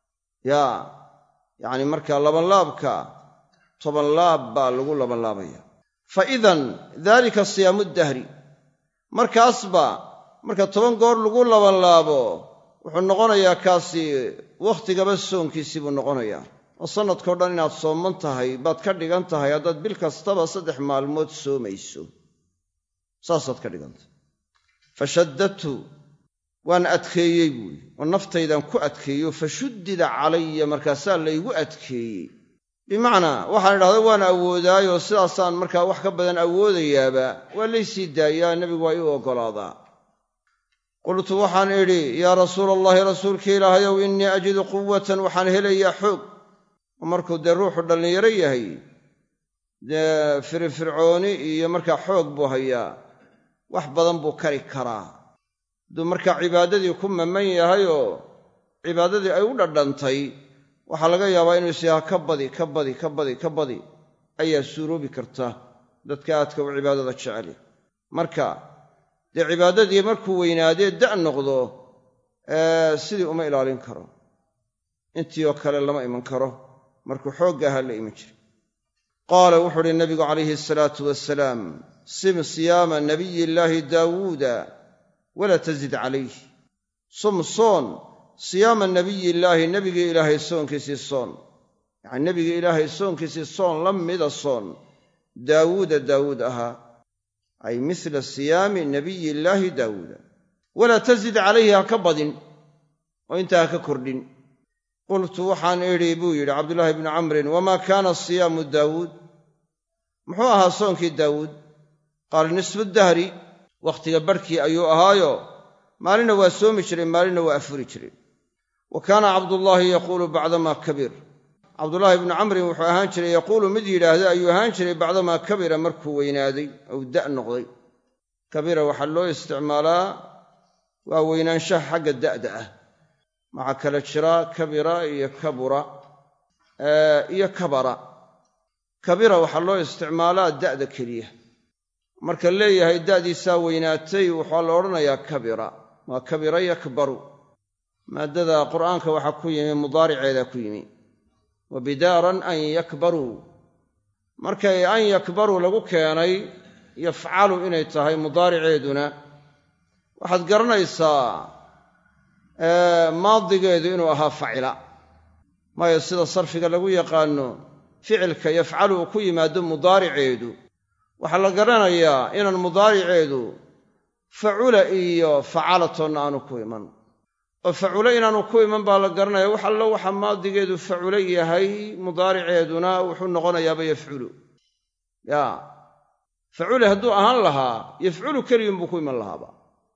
yacni markaa labanlaabka 10 laab baa lagu labanlaabaya fa idan daalika siyaamu dahri markaasba marka 10 goor lagu labanlaabo wuxuu noqonayaa kaasi wakhtigaba soonkiisii buu noqonayaa oo sannadkao dhan inaad sooman tahay baad ka dhigan tahay haddaad bil kastaba 3 maalmood soomayso saasaad ka dhigantahay fashaddadtu waan adkeeyey buuyi oo naftaydan ku adkeeyo fashuddida calaya markaasaa laygu adkeeyey bimacnaa waxaan idhahda waan awoodaayoo sidaasaan markaa wax ka badan awoodayaaba waa laysii daayaa nebigu waa ii oggolaadaa qultu waxaan idhi yaa rasuula allahi rasuulka ilaahayow innii ajidu quwatan waxaan helayaa xoog oo markuu dee ruuxu dhallinyaro yahay dee firfircooni iyo markaa xoog buu hayaa wax badan buu kari karaa hadduu markaa cibaadadii ku maman yahayoo cibaadadii ay u dhadhantay waxaa laga yaabaa inuu isyaha ka badi ayaa suuroobi karta dadka aadka u cibaadada jeceli marka dee cibaadadii markuu weynaadee da' noqdo sidii uma ilaalin karo intii oo kale lama iman karo markuu xoogga ahaa la iman jira qaala wuxuu uhi nabigu calayhi asalaatu wassalaam sim siyaama nabiyi illaahi daawuuda walaa tazid calayh sum soon siyaama nabiyillaahi nebigii ilaahay soonkiisii soon yacani nebigii ilaahay soonkiisii soon la mida soon daawuud ahaa ay misla siyaami nabiyillaahi daawuuda walaa tazid calayhi ha ka badin oo intaa ha ka kordhin qultu waxaan idhi buu yidhi cabdullaahi bnu camrin wamaa kaana siyaamu daawuud muxuu ahaa soonkii daawuud qaala nisfu dahri wakhtiga barhkii ayuu ahaayo maalina waa soomi jiray maalina waa afuri jiray wa kaana cabdullaahi yaquulu bacdamaa kabir cabdullaahi ibnu camrin wuxuu ahaan jiray yaquulu mid yidhaahda ayuu ahaan jiray bacdamaa kabira markuu weynaaday ou da' noqday kabira waxaa loo isticmaalaa waa weynaanshaha xagga da'da ah maxaa kala jira kabira iyo kabura iyo kabara kabira waxaa loo isticmaalaa da'da keliya marka leeyahay da'diisaa weynaatay waxaa la odhanayaa kabira waa kabira yakbaru maaddada qur'aanka waxaa ku yimi mudaariceedaa ku yimi wa bidaaran an yakbaruu markay an yakbaruu lagu keenay yafcalu inay tahay mudaariceeduna waxaad garanaysaa maadigeedu inuu ahaa facila maayo sida sarfiga lagu yaqaano ficilka yafcalu uu ku yimaado mudaariceedu waxaa la garanayaa inaan mudaariceedu facula iyo facalatoonna aanu ku iman oo facule inaanu ku iman baa la garanaya wax allo waxa maadigeedu facule yahay mudaariceeduna wuxuu noqonayaaba yafculu ya facule hadduu ahaan lahaa yafculu keliyun buu ku iman lahaaba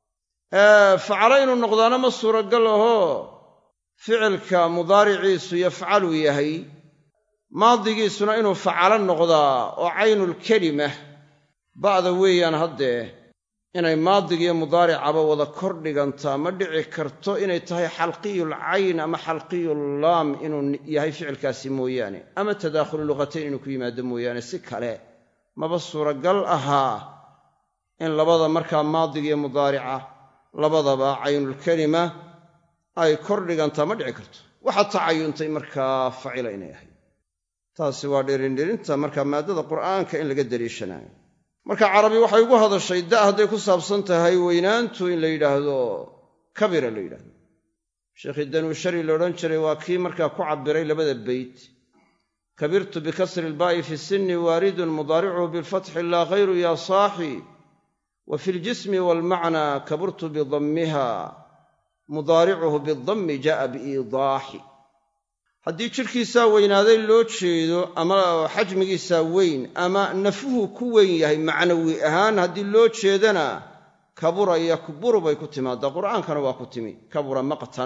facala inuu noqdaana ma suuragal ahoo ficilka mudaariciisu yafcalu yahay maadigiisuna inuu facalo noqdaa oo caynulkelima ba'da weeyaan haddee inay maadigiiyo mudaaricaba wada kor dhigantaa ma dhici karto inay tahay xalqiyul cayn ama xalqiyul laam inuu yahay ficilkaasi mooyaane ama tadaakhulu lughatayn inuu ku yimaado mooyaane si kale maba suuragal ahaa in labada markaa maadigiiyo mudaarica labadaba caynulkelima ay kor dhigantaa ma dhici karto waxaa tacayuntay markaa facila inay ahayd taasi waa dherindherinta markaa maaddada qur'aanka in laga daliishanayo marka carabi waxay ugu hadashay da' hadday ku saabsan tahay weynaantu in la yidhaahdo kabira la yidhaahdo sheekhii danuushari la odhan jiray waa kii markaa ku cabbiray labada beyt kabirtu bikasri ilbaa'i fi sinni waaridun mudaaricuhu bilfatxi laa hayru yaa saaxi wa fi ljismi waalmacnaa kaburtu bidammiha mudaaricuhu bidammi jaa'a biiidaaxi haddii jidhkiisaa weynaaday loo jeedo ama xajmigiisaa weyn ama nafuhu ku weyn yahay macnawi ahaan haddii loo jeedana kabura yakburu bay ku timaadaa qur'aankana waa ku timi kabura maqtan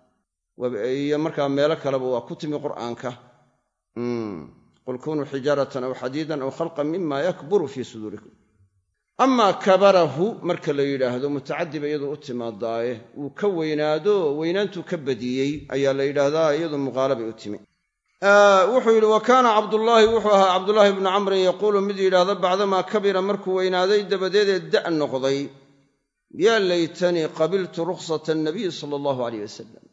iyo markaa meelo kaleba waa ku timi qur'aanka qul kunuu xijaaratan aw xadiidan aw khalqan mima yakburu fii suduurikum amaa kabarahu marka la yidhaahdo mutacadiba iyadu u timaadaaye wuu ka weynaado weynaantuu ka badiyey ayaa la yidhaahdaa iyadu muqaalabay u timi wuxuu yidhi wa kaana cabdullaahi wuxuu ahaa cabdullaahi ibnu camrin yaquulu mid yidhaahda bacdamaa kabira markuu weynaaday dabadeedee da' noqday yaa laytanii qabiltu rukhsata annabiy sala allahu alayh wasalam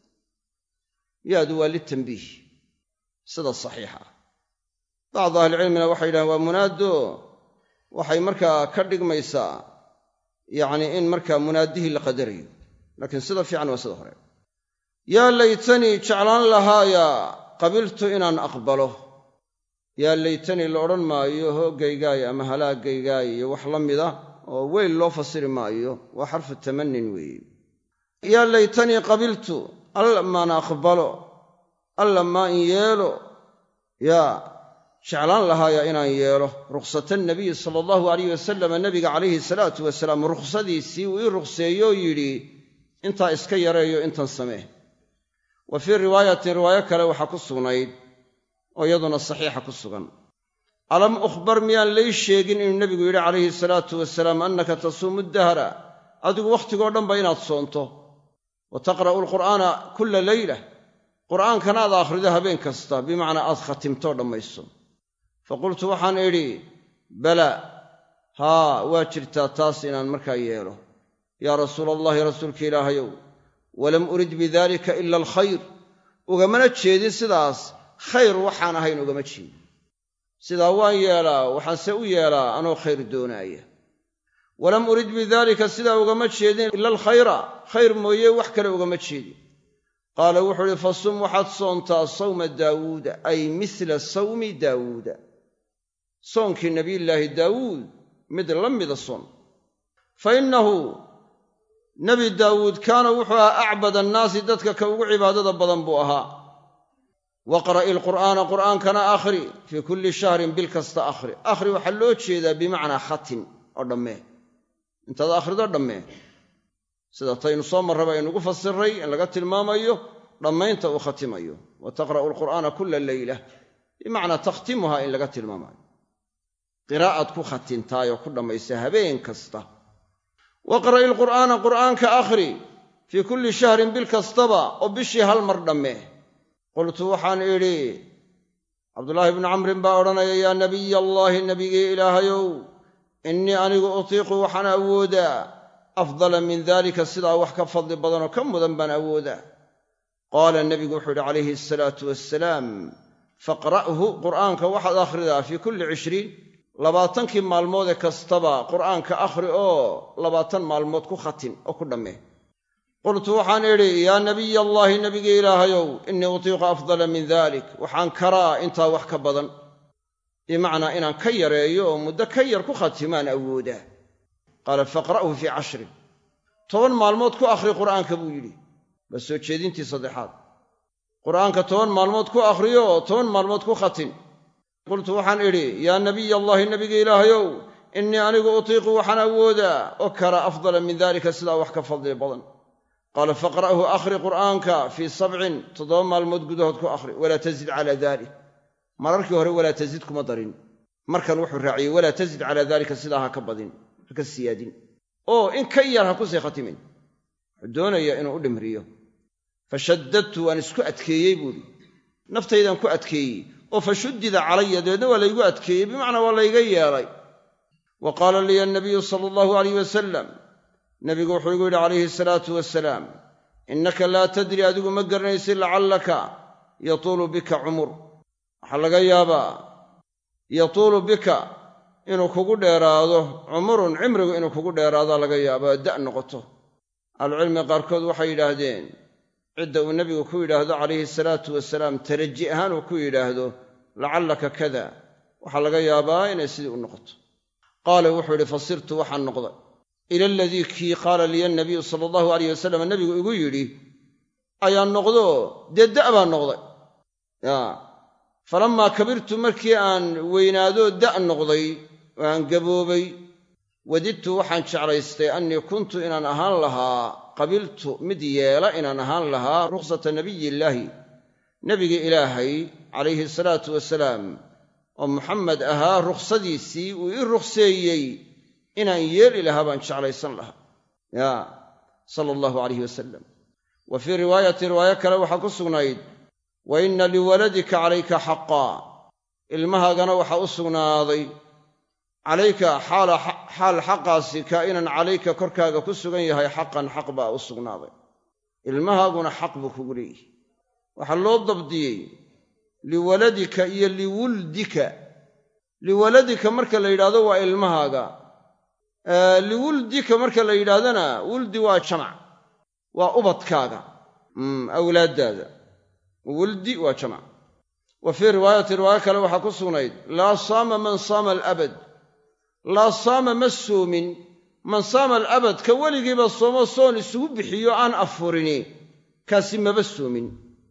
yaadu waa litanbiih sida saxiixa ah bacdu ahlicilmina waxay yidhahdeen waa munaado waxay markaa ka dhigmaysaa yacni in markaa munaadihii la qadarayo laakiin sida fiican waa sida hore yaa laytanii jeclaan lahaaya qabiltu inaan aqbalo yaa laytanii la odhan maayo hooggaygaay ama halaagaygaay iyo wax la mida oo weyl loo fasiri maayo waa xarfu tamannin weeye yaa laytanii qabiltu alla maan aqbalo alla maa in yeelo yaa jeclaan lahaaya inaan yeelo rukhsata nabiyi sala allahu alayh wasalam nabiga calayhi salaatu wasalaam rukhsadiisii uu ii rukhseeyoo yidhi intaa iska yareeyo intan samee wa fii riwaayatin riwaayo kale waxaa ku sugnayd oo iyaduna saxiixa ku sugan alam ukhbar miyaan lay sheegin inuu nebigu yidhi calayhi salaatu wasalaam annaka tasuumu dahra adigu wakhtigoo dhanba inaad soonto wa taqra'u alqur'aana kulla leyla qur'aankana aad akhrido habeen kasta bimacnaa aad khatimtoo dhammayso faqultu waxaan idhi bala haa waa jirtaa taas inaan markaa yeelo yaa rasuula allahi rasuulka ilaahayow walam urid bidaalika ila alkhayr ugamana jeedin sidaas khayr waxaan ahayn ugama jeedin sidaa waan yeelaa waxaanse u yeelaa anoo khayr doonaaya walam urid bidaalika sidaa ugama jeedin ila alkhayra khayr mooye wax kale ugama jeedin qaala wuxuu idhi fasum waxaad soontaa sawma daawuuda ay mila sawmi daawuuda soonkii nebiyullaahi daawuud mid la mida soon fa innahu nebi daawuud kaana wuxuu ahaa acbad annaasi dadka ka ugu cibaadada badan buu ahaa waqra'i alqur'aana qur'aankana akhri fii kulli shahrin bil kasta akhri waxaa loo jeedaa bimacnaa khatin oo dhammee intaad akhrido dhammee sida taynu soo marraba aynugu fasiray in laga tilmaamayo dhammaynta uu khatimayo wa taqra'u alqur'aana kulla leyla bimacnaa takhtimuhaa in laga tilmaamayo qiraa'ad ku khatintaayoo ku dhammaysa habeen kasta waqra'i alqur'aana qur'aanka akhri fii kulli shahrin bil kastaba oo bishii hal mar dhammee qultu waxaan idhi cabdulaahi bnu camrin baa odhanaya yaa nabiy allaahi nebigii ilaahayow innii anigu utiiqu waxaan awoodaa afdala min daalika sidaa wax ka fadli badanoo ka mudan baan awoodaa qaala nebigu wuxuu yidhi calayhi asalaatu wassalaam faqra'hu qur'aanka waxaad akhridaa fii kulli 20 maalmoodee kastaba qur'aanka akhri oo 20 maalmood ku khatin oo ku dhammee qultu waxaan idhi yaa nabiy allaahi nebigii ilaahayow innii utiiqu afdala min dalik waxaan karaa intaa wax ka badan bimacnaa inaan ka yareeyo oo muddo ka yar ku khatimaan awoodaa qaala faqra'hu fii 10 10 maalmood ku akhri qur'aanka buu yidhi waa soo jeedintii saddexaad qur'aanka 10 maalmood ku akhriyo oo 10 maalmood ku khatin qultu waxaan idhi yaa nabiy allaahi nebigii ilaahayow innii anigu utiiqu waxaan awoodaa oo karaa afdala min daalika sidaa wax ka fadli badan qaala faqra'hu akhri qur'aanka fii 7 maalmood gudahood ku akhri walaa tazid calaa dalik mararkii hore walaa tazid kuma darin markan wuxuu raaciyey walaa tazid calaa daalika sidaa ha ka badin ha ka siyaadin oo in ka yar ha ku sii khatimin wuxuu doonaya inuu u dhimriyo fashaddadtu waan isku adkeeyey buuhi naftaydaan ku adkeeyey oo fashuddida calaya dabeedna waa laygu adkeeyey bimacnaa waa layga yeelay wa qaala liya annabiyu sala allahu alayh wasalam nebigu wuxuu igu yidhi calayhi asalaatu wassalaam innaka laa tadri adigu ma garanaysid lacallaka yatuulu bika cumur waxaa laga yaabaa yatuulu bika inuu kugu dheeraado cumurun cimrigu inuu kugu dheeraadaa laga yaabaa da' noqoto ahlucilmiga qaarkood waxay yidhaahdeen cidda uu nebigu ku yidhaahdo calayhi asalaatu wasalaam taraji ahaan uu ku yidhaahdo lacallaka kada waxaa laga yaabaa inay sidii u noqoto qaala wuxuu yidhi fasirtu waxaan noqday ila aladii kii qaala liya nabiyu sala allahu alayh wasalam nebigu igu yidhi ayaan noqdo dee da' baan noqday falammaa kabirtu markii aan weynaadoo da' noqday oo aan gaboobay wadidtu waxaan jeclaystay annii kuntu inaan ahaan lahaa qabiltu mid yeela inaan ahaan lahaa rukhsata nabiyillaahi nebigi ilaahay calayhi asalaatu wasalaam oo muxamed ahaa rukhsadiisii uu ii rukhseeyey inaan yeeli lahaa baan jeclaysan lahaa sala allahu calayh wasalam wa fii riwaayati riwaayo kale waxaa ku sugnayd wa inna liwaladika calayka xaqaa ilmahaagana waxaa u sugnaaday calayka xaal xaqaasi kaa'inan calayka korkaaga ku sugan yahay xaqan xaq baa u sugnaaday ilmahaaguna xaq buu kugu leeyahay waxaa loo dabdiyey liwaladika iyo liwuldika liwaladika marka la yidhaahdo waa ilmahaaga liwuldika marka la yidhaahdana wuldi waa jamac waa ubadkaaga awlaaddaada wuldi waa jamac wa fii riwaayati riwaayo kale waxaa ku sugnayd laa saama man saama alabad laa saama ma soomin man saama alabad ka weligiiba soomo soon isugu bixiyo aan afurini kaasi maba soomin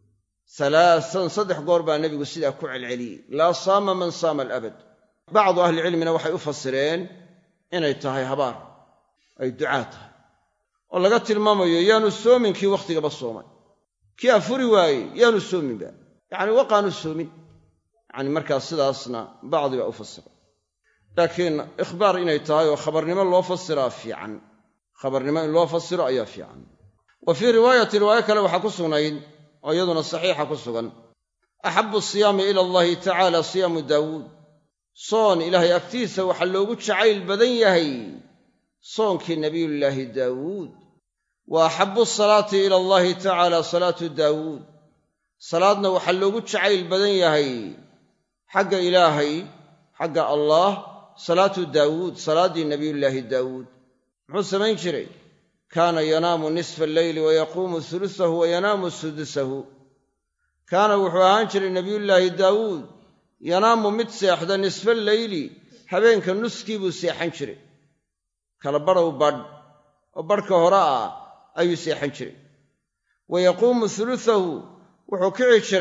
3 goor baa nebigu sidaa ku celceliyey laa saama man saama alabad bacdu ahlicilmina waxay u fasireen inay tahay habaar ay ducaa tahay oo laga tilmaamayo yaanu soomin kii wakhtigaba soomay kii afuri waayey yaanu soominba yacni waqaanu soomin yacni markaas sidaasna bacdi baa u fasiray laakiin ikhbaar inay tahay oo khabarnimo loo fasiraa fiican khabarnimo in loo fasiro ayaa fiican wa fii riwaayati riwaayo kale waxaa ku sugnayd oo iyaduna saxiixa ku sugan axabbu siyaami ila allahi tacaala siyaamu daawuud soon ilaahay agtiisa waxaa loogu jacayl badan yahay soonkii nebiyullaahi daawuud wa axabbu salaati ila allahi tacaala salaatu daawuud salaadna waxaa loogu jacayl badan yahay xagga ilaahay xagga allaah salaatu daawuud salaaddii nebiyullaahi daawuud muxuu samayn jiray kaana yanaamu nisfa alleyli wa yaquumu hulusahu wa yanaamu sudusahu kaana wuxuu ahaan jiray nebiyullaahi daawuud yanaamu mid seexda nisfa alleyli habeenka nuskii buu seexan jiray kala badhow badh oo badhka hore ah ayuu seexan jiray wa yaquumu hulusahu wuxuu kici jiray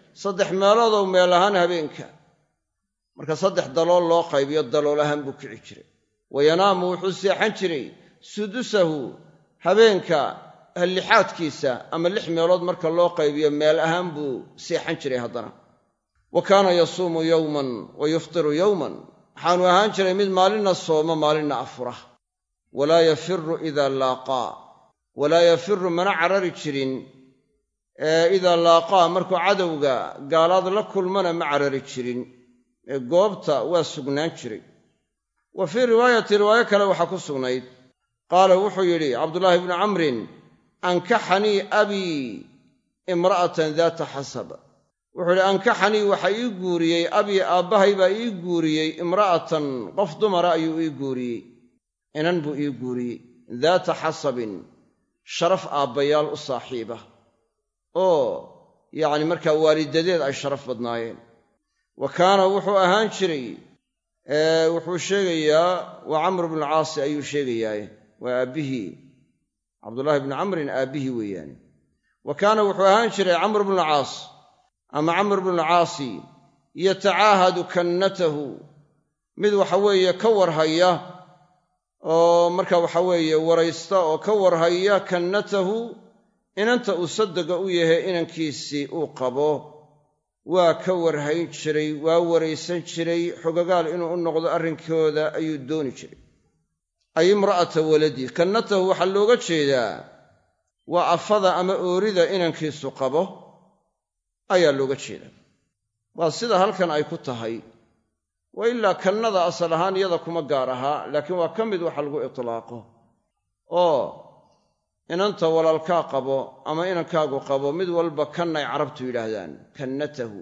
3 meeloodoo meel ahaan habeenka marka 3 dalool loo qaybiyo dalool ahaan buu kici jiray wayanaamu wuxuu seexan jiray sudusahu habeenka lixaadkiisa ama 6 meelood marka loo qaybiyo meel ahaan buu seexan jiray haddana wa kaana yasuumu yawman wa yuftiru yawman waxaanu ahaan jiray mid maalinna sooma maalinna afura walaa yafiru idaa laaqaa walaa yafiru mana carari jirin idaa laaqaa markuu cadowga gaalaad la kulmana ma carari jirin ee goobta waa sugnaan jiray wa fii riwaayati riwaayo kale waxaa ku sugnayd qaala wuxuu yidhi cabdullaahi bnu camrin ankaxanii abii imra'atan daata xasab wuxuu yidhi ankaxanii waxa ii guuriyey abii aabbahay baa ii guuriyey imra'atan qof dumara ayuu ii guuriyey inan buu ii guuriyey daata xasabin sharaf aabbayaal u saaxiiba oo yacni markaa waalidadeed ay sharaf badnaayeen wa kaana wuxuu ahaan jiray wuxuu sheegayaa waa camr bnu alcaasi ayuu sheegayaaye waa aabbihii cabdullaahi bnu camrin aabbihii weeyaane wa kaana wuxuu ahaan jiray camr bnu alcaas ama camr bnu alcaasi yatacaahadu kannatahu mid waxa weeye ka warhaya oo marka waxa weeye waraysta oo ka warhaya kannatahu inanta uu sadega u yahay inankiisii uu qabo waa ka warhayn jiray waa waraysan jiray xogagaal inuu u noqdo arrinkooda ayuu dooni jiray ay imra'ata waladi kannatahu waxaa looga jeedaa waa afada ama oorida inankiisu qabo ayaa looga jeedaa waa sida halkan ay ku tahay wa ilaa kannada asal ahaan iyada kuma gaar ahaa laakiin waa ka mid waxa lagu itlaaqo oo inanta walaalkaa qabo ama inankaagu qabo mid walba kannay carabtu yidhaahdaan kannatahu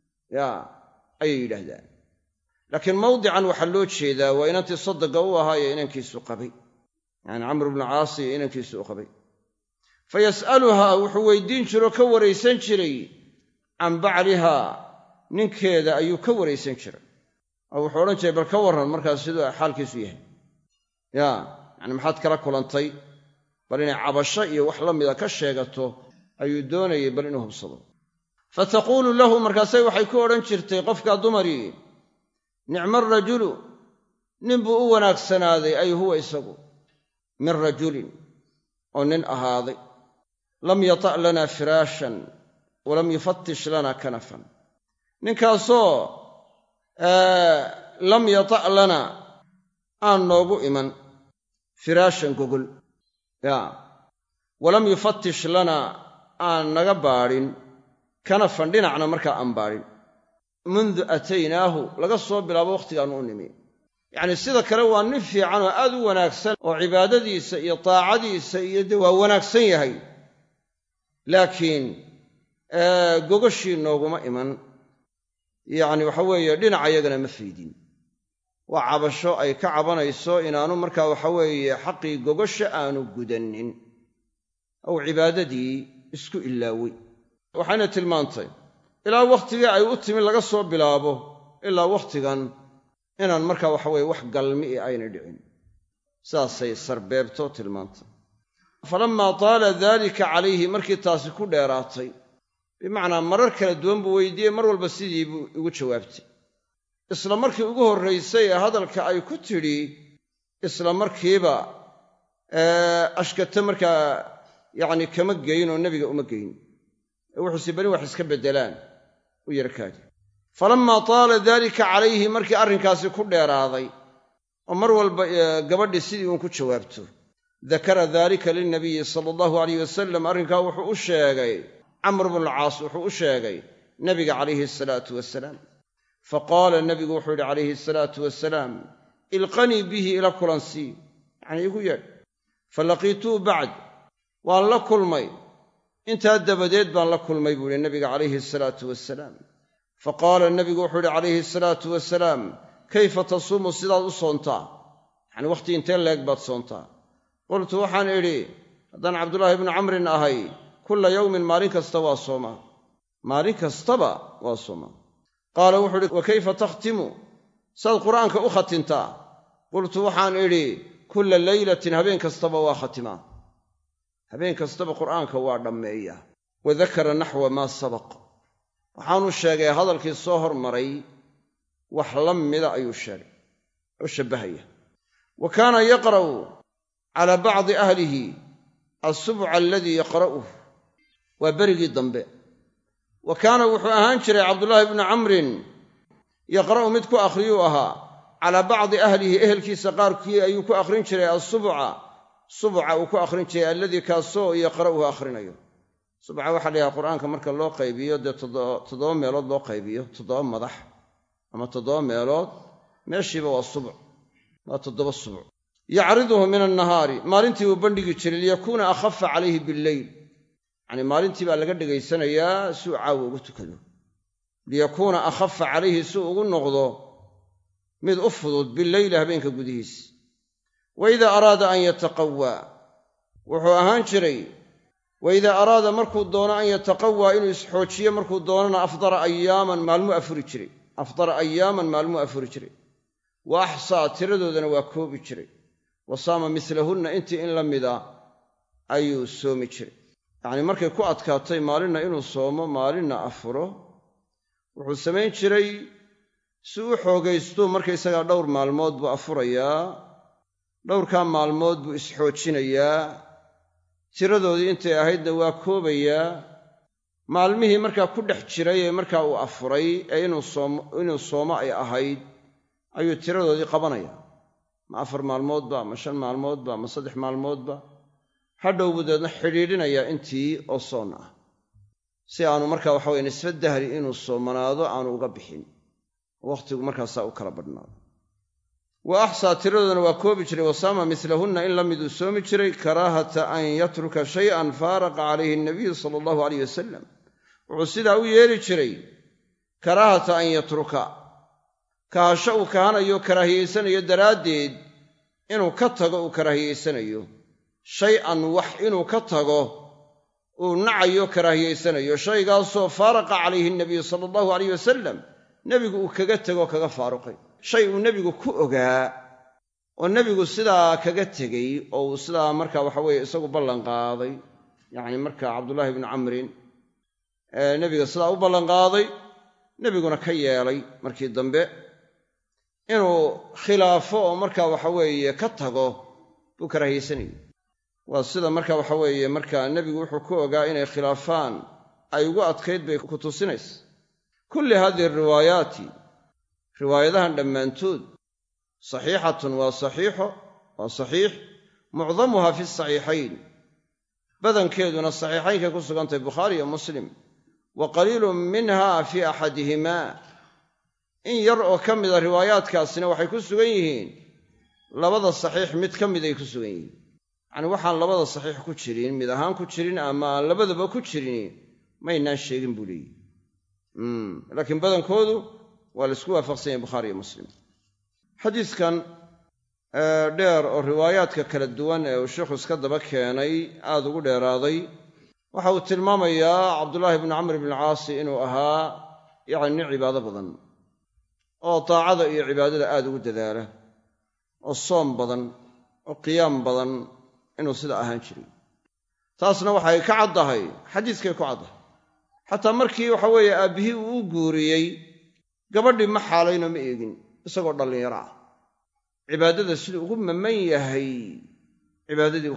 ayay yidhaahdaan laakiin mawdican waxaa loo jeedaa waa inantii sadega u ahaa ee inankiisu qabay yacni camr bnu caasi ee inankiisu u qabay fa yas'aluhaa wuxuu weydiin jiroo ka waraysan jiray can baclihaa ninkeeda ayuu ka waraysan jiray oo wuxuu odhan jiray bal ka warran markaas siduu xaalkiisu yahay yacni maxaad kala kulantay bal inay cabasho iyo wax la mida ka sheegato ayuu doonayay bal inuu hubsado fa taquulu lahu markaasay waxay ku odhan jirtay qofkaa dumarii nicma arajulu nin buu u wanaagsanaaday ay huwa isagu min rajulin oo nin ahaaday lam yata' lanaa firaashan walam yufattish lanaa kanafan ninkaasoo lam yata' lanaa aan noogu iman firaashan gogol walam yufattish lanaa aan naga baadhin kanafan dhinacna markaa aan baadhin mundu ataynaahu laga soo bilaabo wakhtigaannu u nimi yacni sida kale waa nin fiican oo aad u wanaagsan oo cibaadadiisa iyo taacadiisa iyo dee waa wanaagsan yahay laakiin gogashii nooguma iman yacni waxa weeye dhinaca yagana ma faydin waa cabasho ay ka cabanayso inaanu markaa waxa weeye xaqii gogasha aanu gudannin ow cibaadadii isku ilaawey waxayna tilmaantay ilaa wakhtigii ay u timi laga soo bilaabo ilaa wakhtigan inaan markaa waxa weeye wax galmi'i ayna dhicin saasay sarbeebto tilmaantay falammaa taala daalika calayhi markii taasi ku dheeraatay bimacnaa marar kala duwan buu weydiiyey mar walba sidii buu ugu jawaabtay isla markii ugu horraysay ee hadalka ay ku tidhi isla markiiba ashkata markaa yacni kama geyn oo nebiga uma geyn ee wuxuuse bani wax iska beddelaan u yarkaadi falammaa taala daalika calayhi markii arrinkaasi ku dheeraaday oo mar walba gabadhii sidii uun ku jawaabto dakara daalika lilnabiyi sala allahu alayh wasalam arrinkaa wuxuu u sheegay camr bnu alcaas wuxuu u sheegay nebiga calayhi asalaatu wasalaam faqaala nebigu wuxuu yidhi calayhi asalaatu wasalaam ilqanii bihi ila kulansii yacnii igu yeedh falaqiituu bacd waan la kulmay intaa dabadeed baan la kulmay buu yidhi nebiga calayhi asalaatu wasalaam faqaala nebigu wuxuu yidhi calayhi asalaatu wasalaam kayfa tasuumu sidaad u soontaa yacnii wakhti intee leeg baad soontaa qultu waxaan idhi haddaan cabdullaahi bnu camrin ahay kulla yawmin maalin kasta waa soomaa maalin kastaba waa soomaa qaala wuxuu idhi wa kayfa takhtimu saad qur'aanka u khatintaa qultu waxaan idhi kulla laylatin habeen kastaba waa khatimaa habeen kastaba qur'aanka waa dhammeeyaa wa dakara naxwa maa sabaq waxaanu sheegay hadalkii soo hormaray wax la mida ayuu sheegay oo shabbahaya. wa kaana yaqra'u calaa bacdi ahlihi asubca aladii yaqra'uh, waa berigii dambe. wa kaana wuxuu ahaan jiray cabdullaahi bnu camrin yaqra'u mid ku akhriyuu ahaa calaa bacdi ahlihi ehelkiisa qaarkii ayuu ku akhrin jiray subca uu ku akhrin jiray alladii kaasoo yaqra'uhu akhrinayo. subca waxaa la yidhaha qur'aanka marka loo qaybiyo dee 7 meelood loo qaybiyo, 7 madax ama 7 meelood, meeshiiba waa subc, waa 7 subc. yacriduhu min annahaari, maalintii uu bandhigi jiray liyakuuna akhafa calayhi billeyl, yacnii maalintii baa laga dhegaysanayaa si uu caawa ugu tukado. liyakuuna akhafa calayhi si uu ugu noqdo mid u fudud billeyli habeenka gudihiis. wa idaa araada an yataqawaa, wuxuu ahaan jiray waidaa araada markuu doono an yataqawaa inuu isxoojiyo markuu doonana afdara ayaaman maalmuu afuri jiray. wa axsaa tiradoodana waa koobi jiray. wa saama mislahunna intii in la mida ayuu soomi jiray. yacnii markay ku adkaatay maalinna inuu soomo maalinna afuro, wuxuu samayn jiray si u xoogaysto markaysagaa dhowr maalmood buu afurayaa, dhowrkaa maalmood buu isxoojinayaa, tiradoodii intay ahaydna waa koobayaa. maalmihii markaa ku dhex jiray ee markaa uu afuray ee inuu soomo ay ahayd ayuu tiradoodii qabanayaa. ma 4 maalmoodba, ma 5 maalmoodba, ma 3 maalmoodba. hadhow buu deedna xidhiidhinayaa intii oo soon ah, si aanu markaa waxaweye nisfa dahri inuu soomanaado aanu uga bixin, wakhtigu markaasaa u kala badhnaado. wa axsaa tiradoodana waa koobi jiray. wa saama mislahunna in la miduu soomi jiray, karaahata an yatruka shay'an faaraqa calayhi nabiyu sala allahu alayh wasalam. wuxuu sidaa u yeeli jiray karaahata an yatruka, kahasho uu kahanayo karaahiyaysanayo daraaddeed inuu ka tago uu karaahiyaysanayo, shay-an wax inuu ka tago uu nacayo karaahiyaysanayo, shaygaasoo faaraqa calayhi nabiyu sala allahu alayh wasalam, nebigu uu kaga tego kaga faaruqay. shay uu nebigu ku ogaa oo nebigu sidaa kaga tegey oo uu sidaa markaa waxaweeye isagu ballanqaaday, yacni markaa cabdullaahi bnu camrin nebiga sidaa u ballanqaaday, nebiguna ka yeelay markii dambe inuu khilaafo oo markaa waxaweeye ka tago buu karaahiyaysanayay. waa sida markaa waxaweeye markaa nebigu wuxuu ku ogaa inay khilaafaan ay ugu adkayd bay ku tusinaysa. kulli haadihi riwaayaati, riwaayadahan dhammaantood saxiixatun waa saxiix, mucdamuha fi saxiixayn, badankeeduna saxiixaynkay ku sugantahay bukhaari iyo muslim, wa qaliilun minha fii axadihimaa, in yar oo ka mida riwaayaadkaasina waxay ku sugan yihiin labada saxiix mid ka miday ku sugan yihiin. yacnii waxaan labada saxiix ku jirin, mid ahaan ku jirin ama aan labadaba ku jirin maynaan sheegin buu leeyihi. laakiin badankoodu waa la isku waafaqsan yahay bukhaari iyo muslim. xadiiskan dheer oo riwaayaadka kala duwan ee uu sheikhu iska daba keenay aad ugu dheeraaday, waxa uu tilmaamayaa cabdullaahi bnu camr bn alcaasi inuu ahaa yacni nin cibaado badan oo daacada iyo cibaadada aad ugu dadaala, oo soom badan oo qiyaam badan inuu sida ahaan jiray. taasna waxay ka caddahay, xadiiskay ku caddahay. xataa markii waxa weeye aabbihii uu u guuriyey, gabadhii ma xaalayno ma eegin, isagoo dhallinyaro ah. cibaadada siduu ugu maman yahay cibaadadii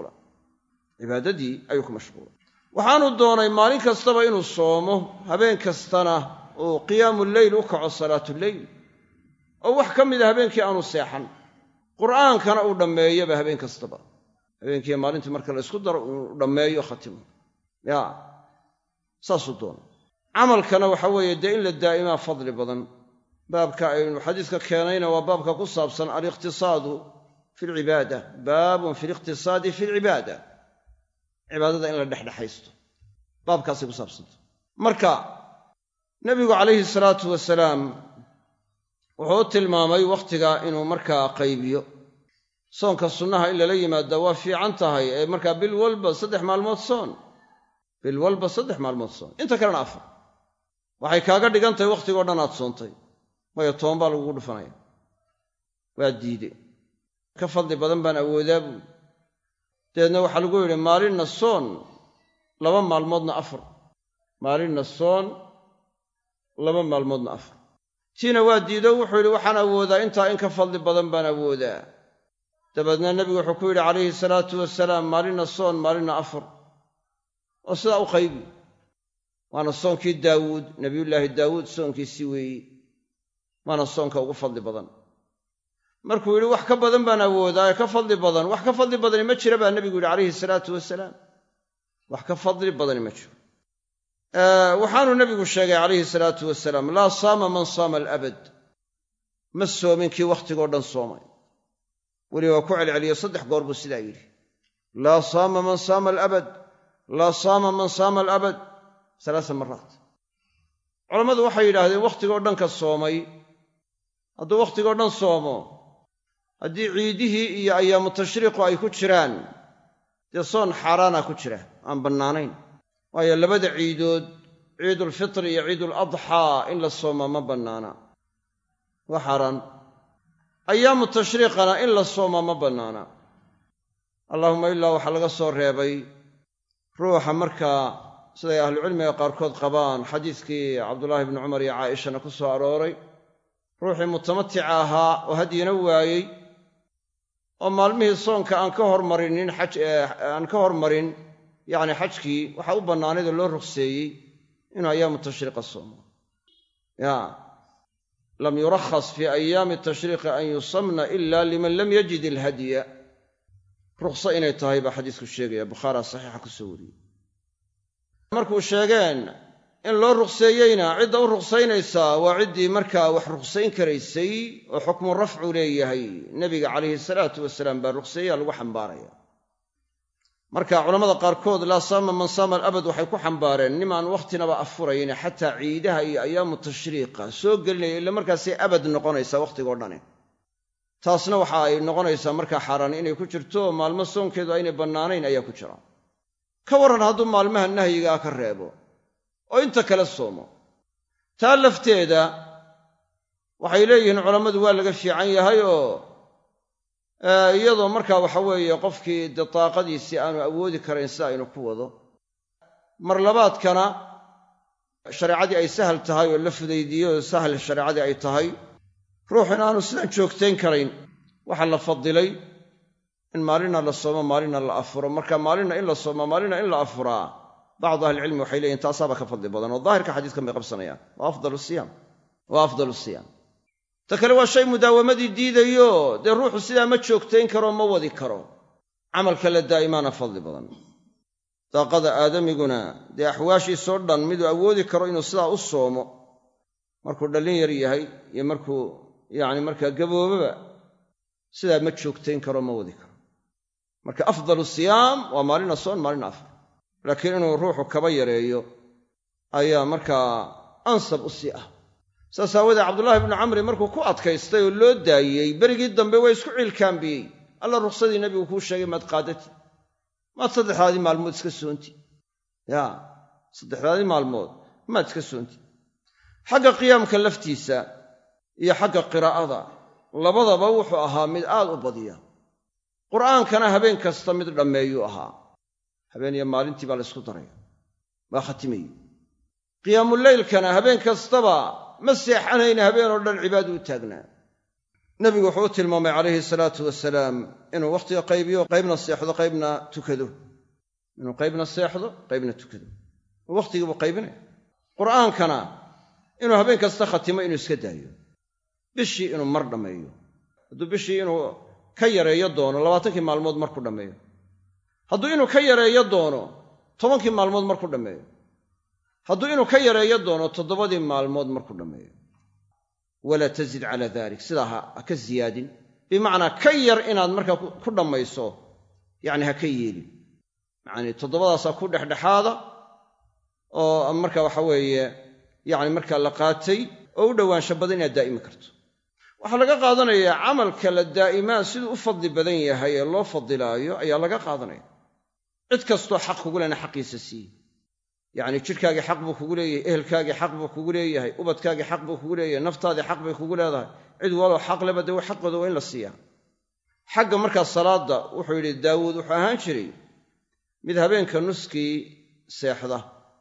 ayuu ku mashquula. waxaanu doonay maalin kastaba inuu soomo, habeen kastana uu qiyaamu leyl u kaco salaatuleyl, oo wax ka mida habeenkii aanu seexan, qur'aankana uu dhammeeyaba habeen kastaba, habeenkiiyo maalintii marka la isku daro uu dhammeeyo khatimo. saasuu doonay. camalkana waxa weeye dee in la daa'imaa fadli badan. baabka aynu xadiiska keenayna waa baabka ku saabsan aliqtisaadu fi alcibaada, baabun fi liqtisaadi fi alcibaada, cibaadada in la dhexdhexaysto, baabkaasay ku saabsanta. marka nebigu calayhi salaatu wasalaam wuxuu u tilmaamay wakhtiga inuu markaa qaybiyo. soonka sunnaha in lala yimaada waa fiican tahay, ee markaa bil walba 3 maalmood soon, inta kalena 4. waxay kaaga dhigan tahay wakhtigoo dhan aad soontay, waayo 10 baa lagugu dhufanaya. waa diide, ka fadli badan baan awoodaa buu. dabeedna waxaa lagu yidhi maalinna soon, 2 maalmoodna 4. maalinna soon, 2 maalmoodna afur tiina waa diido wuxuu yidhi waxaan awoodaa intaa in ka fadli badan baan awoodaa. dabeedna nebigu wuxuu ku yidhi calayhi salaatu wasalaam maalinna soon maalinna afur oo sidaa u qaybi. waana soonkii daawuud, nebiyullaahi daawuud soonkiisii weeyi, waana soonka ugu fadli badan. markuu yidhi wax ka badan baan awoodaa ee ka fadli badan, wax ka fadli badani ma jira baa nebigu yidhi calayhi salaatu wasalaam, wax ka fadli badani ma jiro. waxaanuu nebigu sheegay calayhi salaatu wasalaam laa saama man saama alabad, ma soomin kii wakhtigoo dhan soomay. weliba waa ku celceliyo 3 goor buu sidaa yidhi, laa saama man saama alabad, laa saama man saama alabad 3 maraat. culammadu waxay yidhaahdeen wakhtigoo dhan ka soomay hadduu wakhtigoo dhan soomo, haddii ciidihii iyo ayaamu tashriiqu ay ku jiraan, dee soon xaaraana ku jira aan bannaanayn. waayo labada ciidood, ciidulfitri iyo ciiduladxaa in la soomaa ma bannaana, waa xaaraan. ayaamu tashriiqana in la soomaa ma bannaana. allaahumma ilaa waxaa laga soo reebay ruuxa markaa siday ahlucilmiga qaarkood qabaan xadiiskii cabdullaahi bni cumar iyo caaishana ku soo arooray, ruuxii mutamatica ahaa oo hadyina waayey oo maalmihii soonka aan ka hormarin yacni xajkii waxaa u bannaanaydoo loo ruqseeyey inuu ayaamu tashriiqa soomo. lam yurakhas fii ayaami tashriiqi an yusamna ila liman lam yajid ilhadya. ruqso inay tahay baa xadiisku sheegaya, bukhaaria saxiixa ku soo wariyey. markuu sheegeen in loo ruqseeyeyna cidda u ruqsaynaysaa waa ciddii markaa wax ruqsayn karaysay oo xukmu rafcu leeyahay. nebiga calayhi salaatu wasalaam baa ruqseeyaa lagu xambaaraya. marka culammada qaarkood laa saama man saama alabad waxay ku xambaareen nimaan wakhtinaba afurayne xataa ciidaha iyo ayaamu tashriiqa soo gelinaya ila markaasay abad noqonaysaa wakhtigoo dhani. taasna waxa ay noqonaysaa markaa xaaraan inay ku jirto, maalmo soonkeedu aynay bannaanayn ayaa ku jira. ka warran hadduu maalmaha nahyigaa ka reebo oo inta kale soomo, taa lafteeda waxay leeyihiin culammadu waa laga fiican yahay oo iyadoo markaa waxa weeye qofkii dee daaqadiisii aanu awoodi karayn sida aynu ku wado. mar labaadkana shareecadii ay sahal tahay oo la fudaydiyo oo sahal shareecadii ay tahay, ruuxuna aanu sidaan joogtayn karayn, waxaa la fadilay in maalina la soomo maalina la afuro. marka maalina in la soomo maalina in la afuraa, bacdu ahlicilmi waxay leeyihin taasaaba ka fadli badan oo daahirka xadiiskan bay qabsanayaan. wa afdalu siyaam. ta kale waa shay mudaawamadii diidayo dee ruuxu sidaa ma joogtayn karo, ma wadi karo. camalka la daa'imaana fadli badan. daaqada aadamiguna dee axwaashiisoo dhan miduu awoodi karo inuu sidaa u soomo, markuu dhallin yar yahay iyo markuu yacni markaa gaboobaba sidaa ma joogtayn karo, ma wadi karo. marka afdalu siyaam waa maalina soon maalina afur. laakiin inuu ruuxu kaba yareeyo ayaa markaa ansab u sii ah. saas aawadee cabdullaahi bnu camri markuu ku adkaystay oo loo daayey, berigii dambe waa isku ciilkaambiyey. alla ruqsadii nebigu kuu sheegay maad qaadati, maad 3 maalmood iska soonti. 3 maalmood maad iska soonti. xagga qiyaamka laftiisa iyo xagga qiraa'ada labadaba wuxuu ahaa mid aad u badiya. qur'aankana habeen kasta mid dhammeeyuu ahaa, habeen iyo maalintii baa la ysku daraya, waa khatimayey. qiyaamuleylkana habeen kastaba ma seexanayna, habeenoo dhan cibaadu u taagnaa. nebigu wuxuu u tilmaamay calayhi salaatu wasalaam inuu wakhtiga qaybiyo, qaybna seexdo qaybna tukado. inuu qaybna seexdo qaybna tukado, wakhtigii buu qaybinaya. qur'aankana inuu habeen kasta khatimo, inuu iska daayo. bishii inuu mar dhammeeyo, hadduu bishii inuu ka yareeyo doono 20 maalmood markuu dhammeeyo, hadduu inuu ka yareeyo doono 10 maalmood markuu dhammeeyo, hadduu inuu ka yareeyo doono 7 maalmood markuu dhammeeyo. walaa tazid calaa dalik, sidaa ha ka ziyaadin, bimacnaa ka yar inaad markaa ku dhammayso yacni ha ka yeelin. yacni 7daasaa ku dhexdhexaada oo marka waxa weeye yacni markaa la qaatay oo u dhowaansho badan inaad daa'imi karto. waxaa laga qaadanayaa camalka la daa'imaa siduu u fadli badan yahay ee loo fadilaayo ayaa laga qaadanaya. cid kastoo xaq kugu lena xaqiisa siiye. yacni jidhkaagii xaq buu kugu leeyahay, ehelkaagii xaq buu kugu leeyahay, ubadkaagii xaq buu kugu leeyahay, naftaadii xaq bay kugu leedahay. cid waloo xaq leba dee xaqooda waa in la siiyaa. xagga markaa salaadda wuxuu yidhi daawuud wuxuu ahaan jiray mid habeenka nuskii seexda,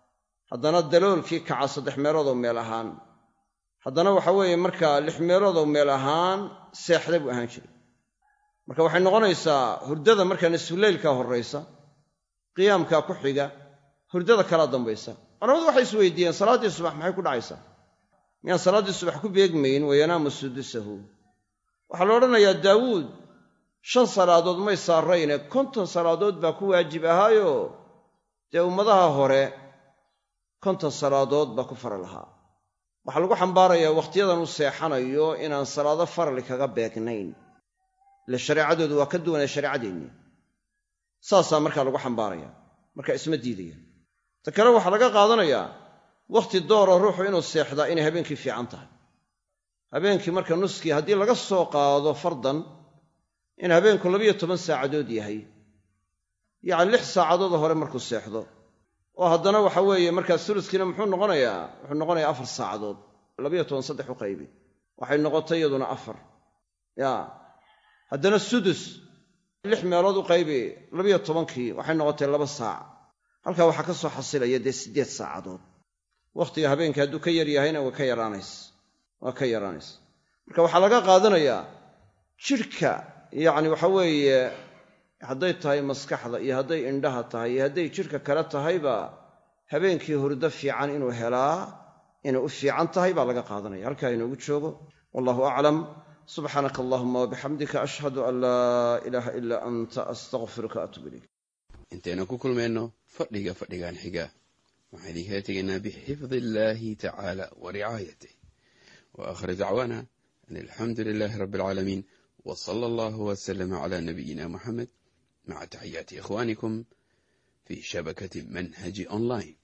haddana daloolkii kaca 3 meeloodoo meel ahaan, haddana waxa weeye markaa 6 meeloodoo meel ahaan seexda buu ahaan jiray. marka waxay noqonaysaa hurdada markaa nisfuleylka horraysa, qiyaamkaa ku xiga, hurdada kala dambaysa. culamadu waxay isweydiiyeen salaaddii subax maxay ku dhacaysaa? miyaan salaaddii subax ku beegmayn wayanaamu sudusahu? waxaa la odhanayaa daawuud 5 salaadood may saarrayne 50 salaadood baa ku waajib ahaayo dee ummadaha hore 50 salaadood baa ku faral ahaa. waxaa lagu xambaarayaa wakhtiyadan u seexanayo inaan salaado farali kaga beegnayn, ile shareecadoodu waa ka duwanay shareecadeennii. saasaa markaa lagu xambaaraya, marka isma diidaya. ta kale waxaa laga qaadanayaa wakhti dooroo ruuxu inuu seexdaa inay habeenkii fiican tahay. habeenkii marka nuskii haddii laga soo qaado fardan in habeenku 12 saacadood yahay, yacni 6 saacadood hore markuu seexdo, oo haddana waxa weeye markaa suluskiina wuxuu noqonayaa 4 saacadood, 12 3 u qaybi, waxay noqotay iyaduna 4. haddana sudus 6 meelood u qaybi 12kii waxay noqotay 2 saac. halkaa waxaa ka soo xasilaya dee 8 saacadood. wakhtiga habeenka hadduu ka yar yahayna waa ka yaraanaysa. marka waxaa laga qaadanayaa jidhka, yacni waxa weeye hadday tahay maskaxda iyo hadday indhaha tahay iyo hadday jidhka kale tahayba habeenkii hurdo fiican inuu helaa inay u fiican tahay baa laga qaadanaya. halkaa inoogu joogo. wallahu aclam. subxaanaka allahuma wabixamdika ashhadu an laa ilaaha ilaa anta astaqfiruka atuub ilayk. intaynu ku kulmayno fadhigan xiga waxaan idinkala tegaynaa bixifdi illaahi tacaala wa ricaayatih wa aakhir dacwaana an alxamdu lilaahi rabbi alcaalamiin wa sala allahu wasalama calaa nabiyina muxamed maca taxiyaati ikhwaanikum fii shabakati manhaji online.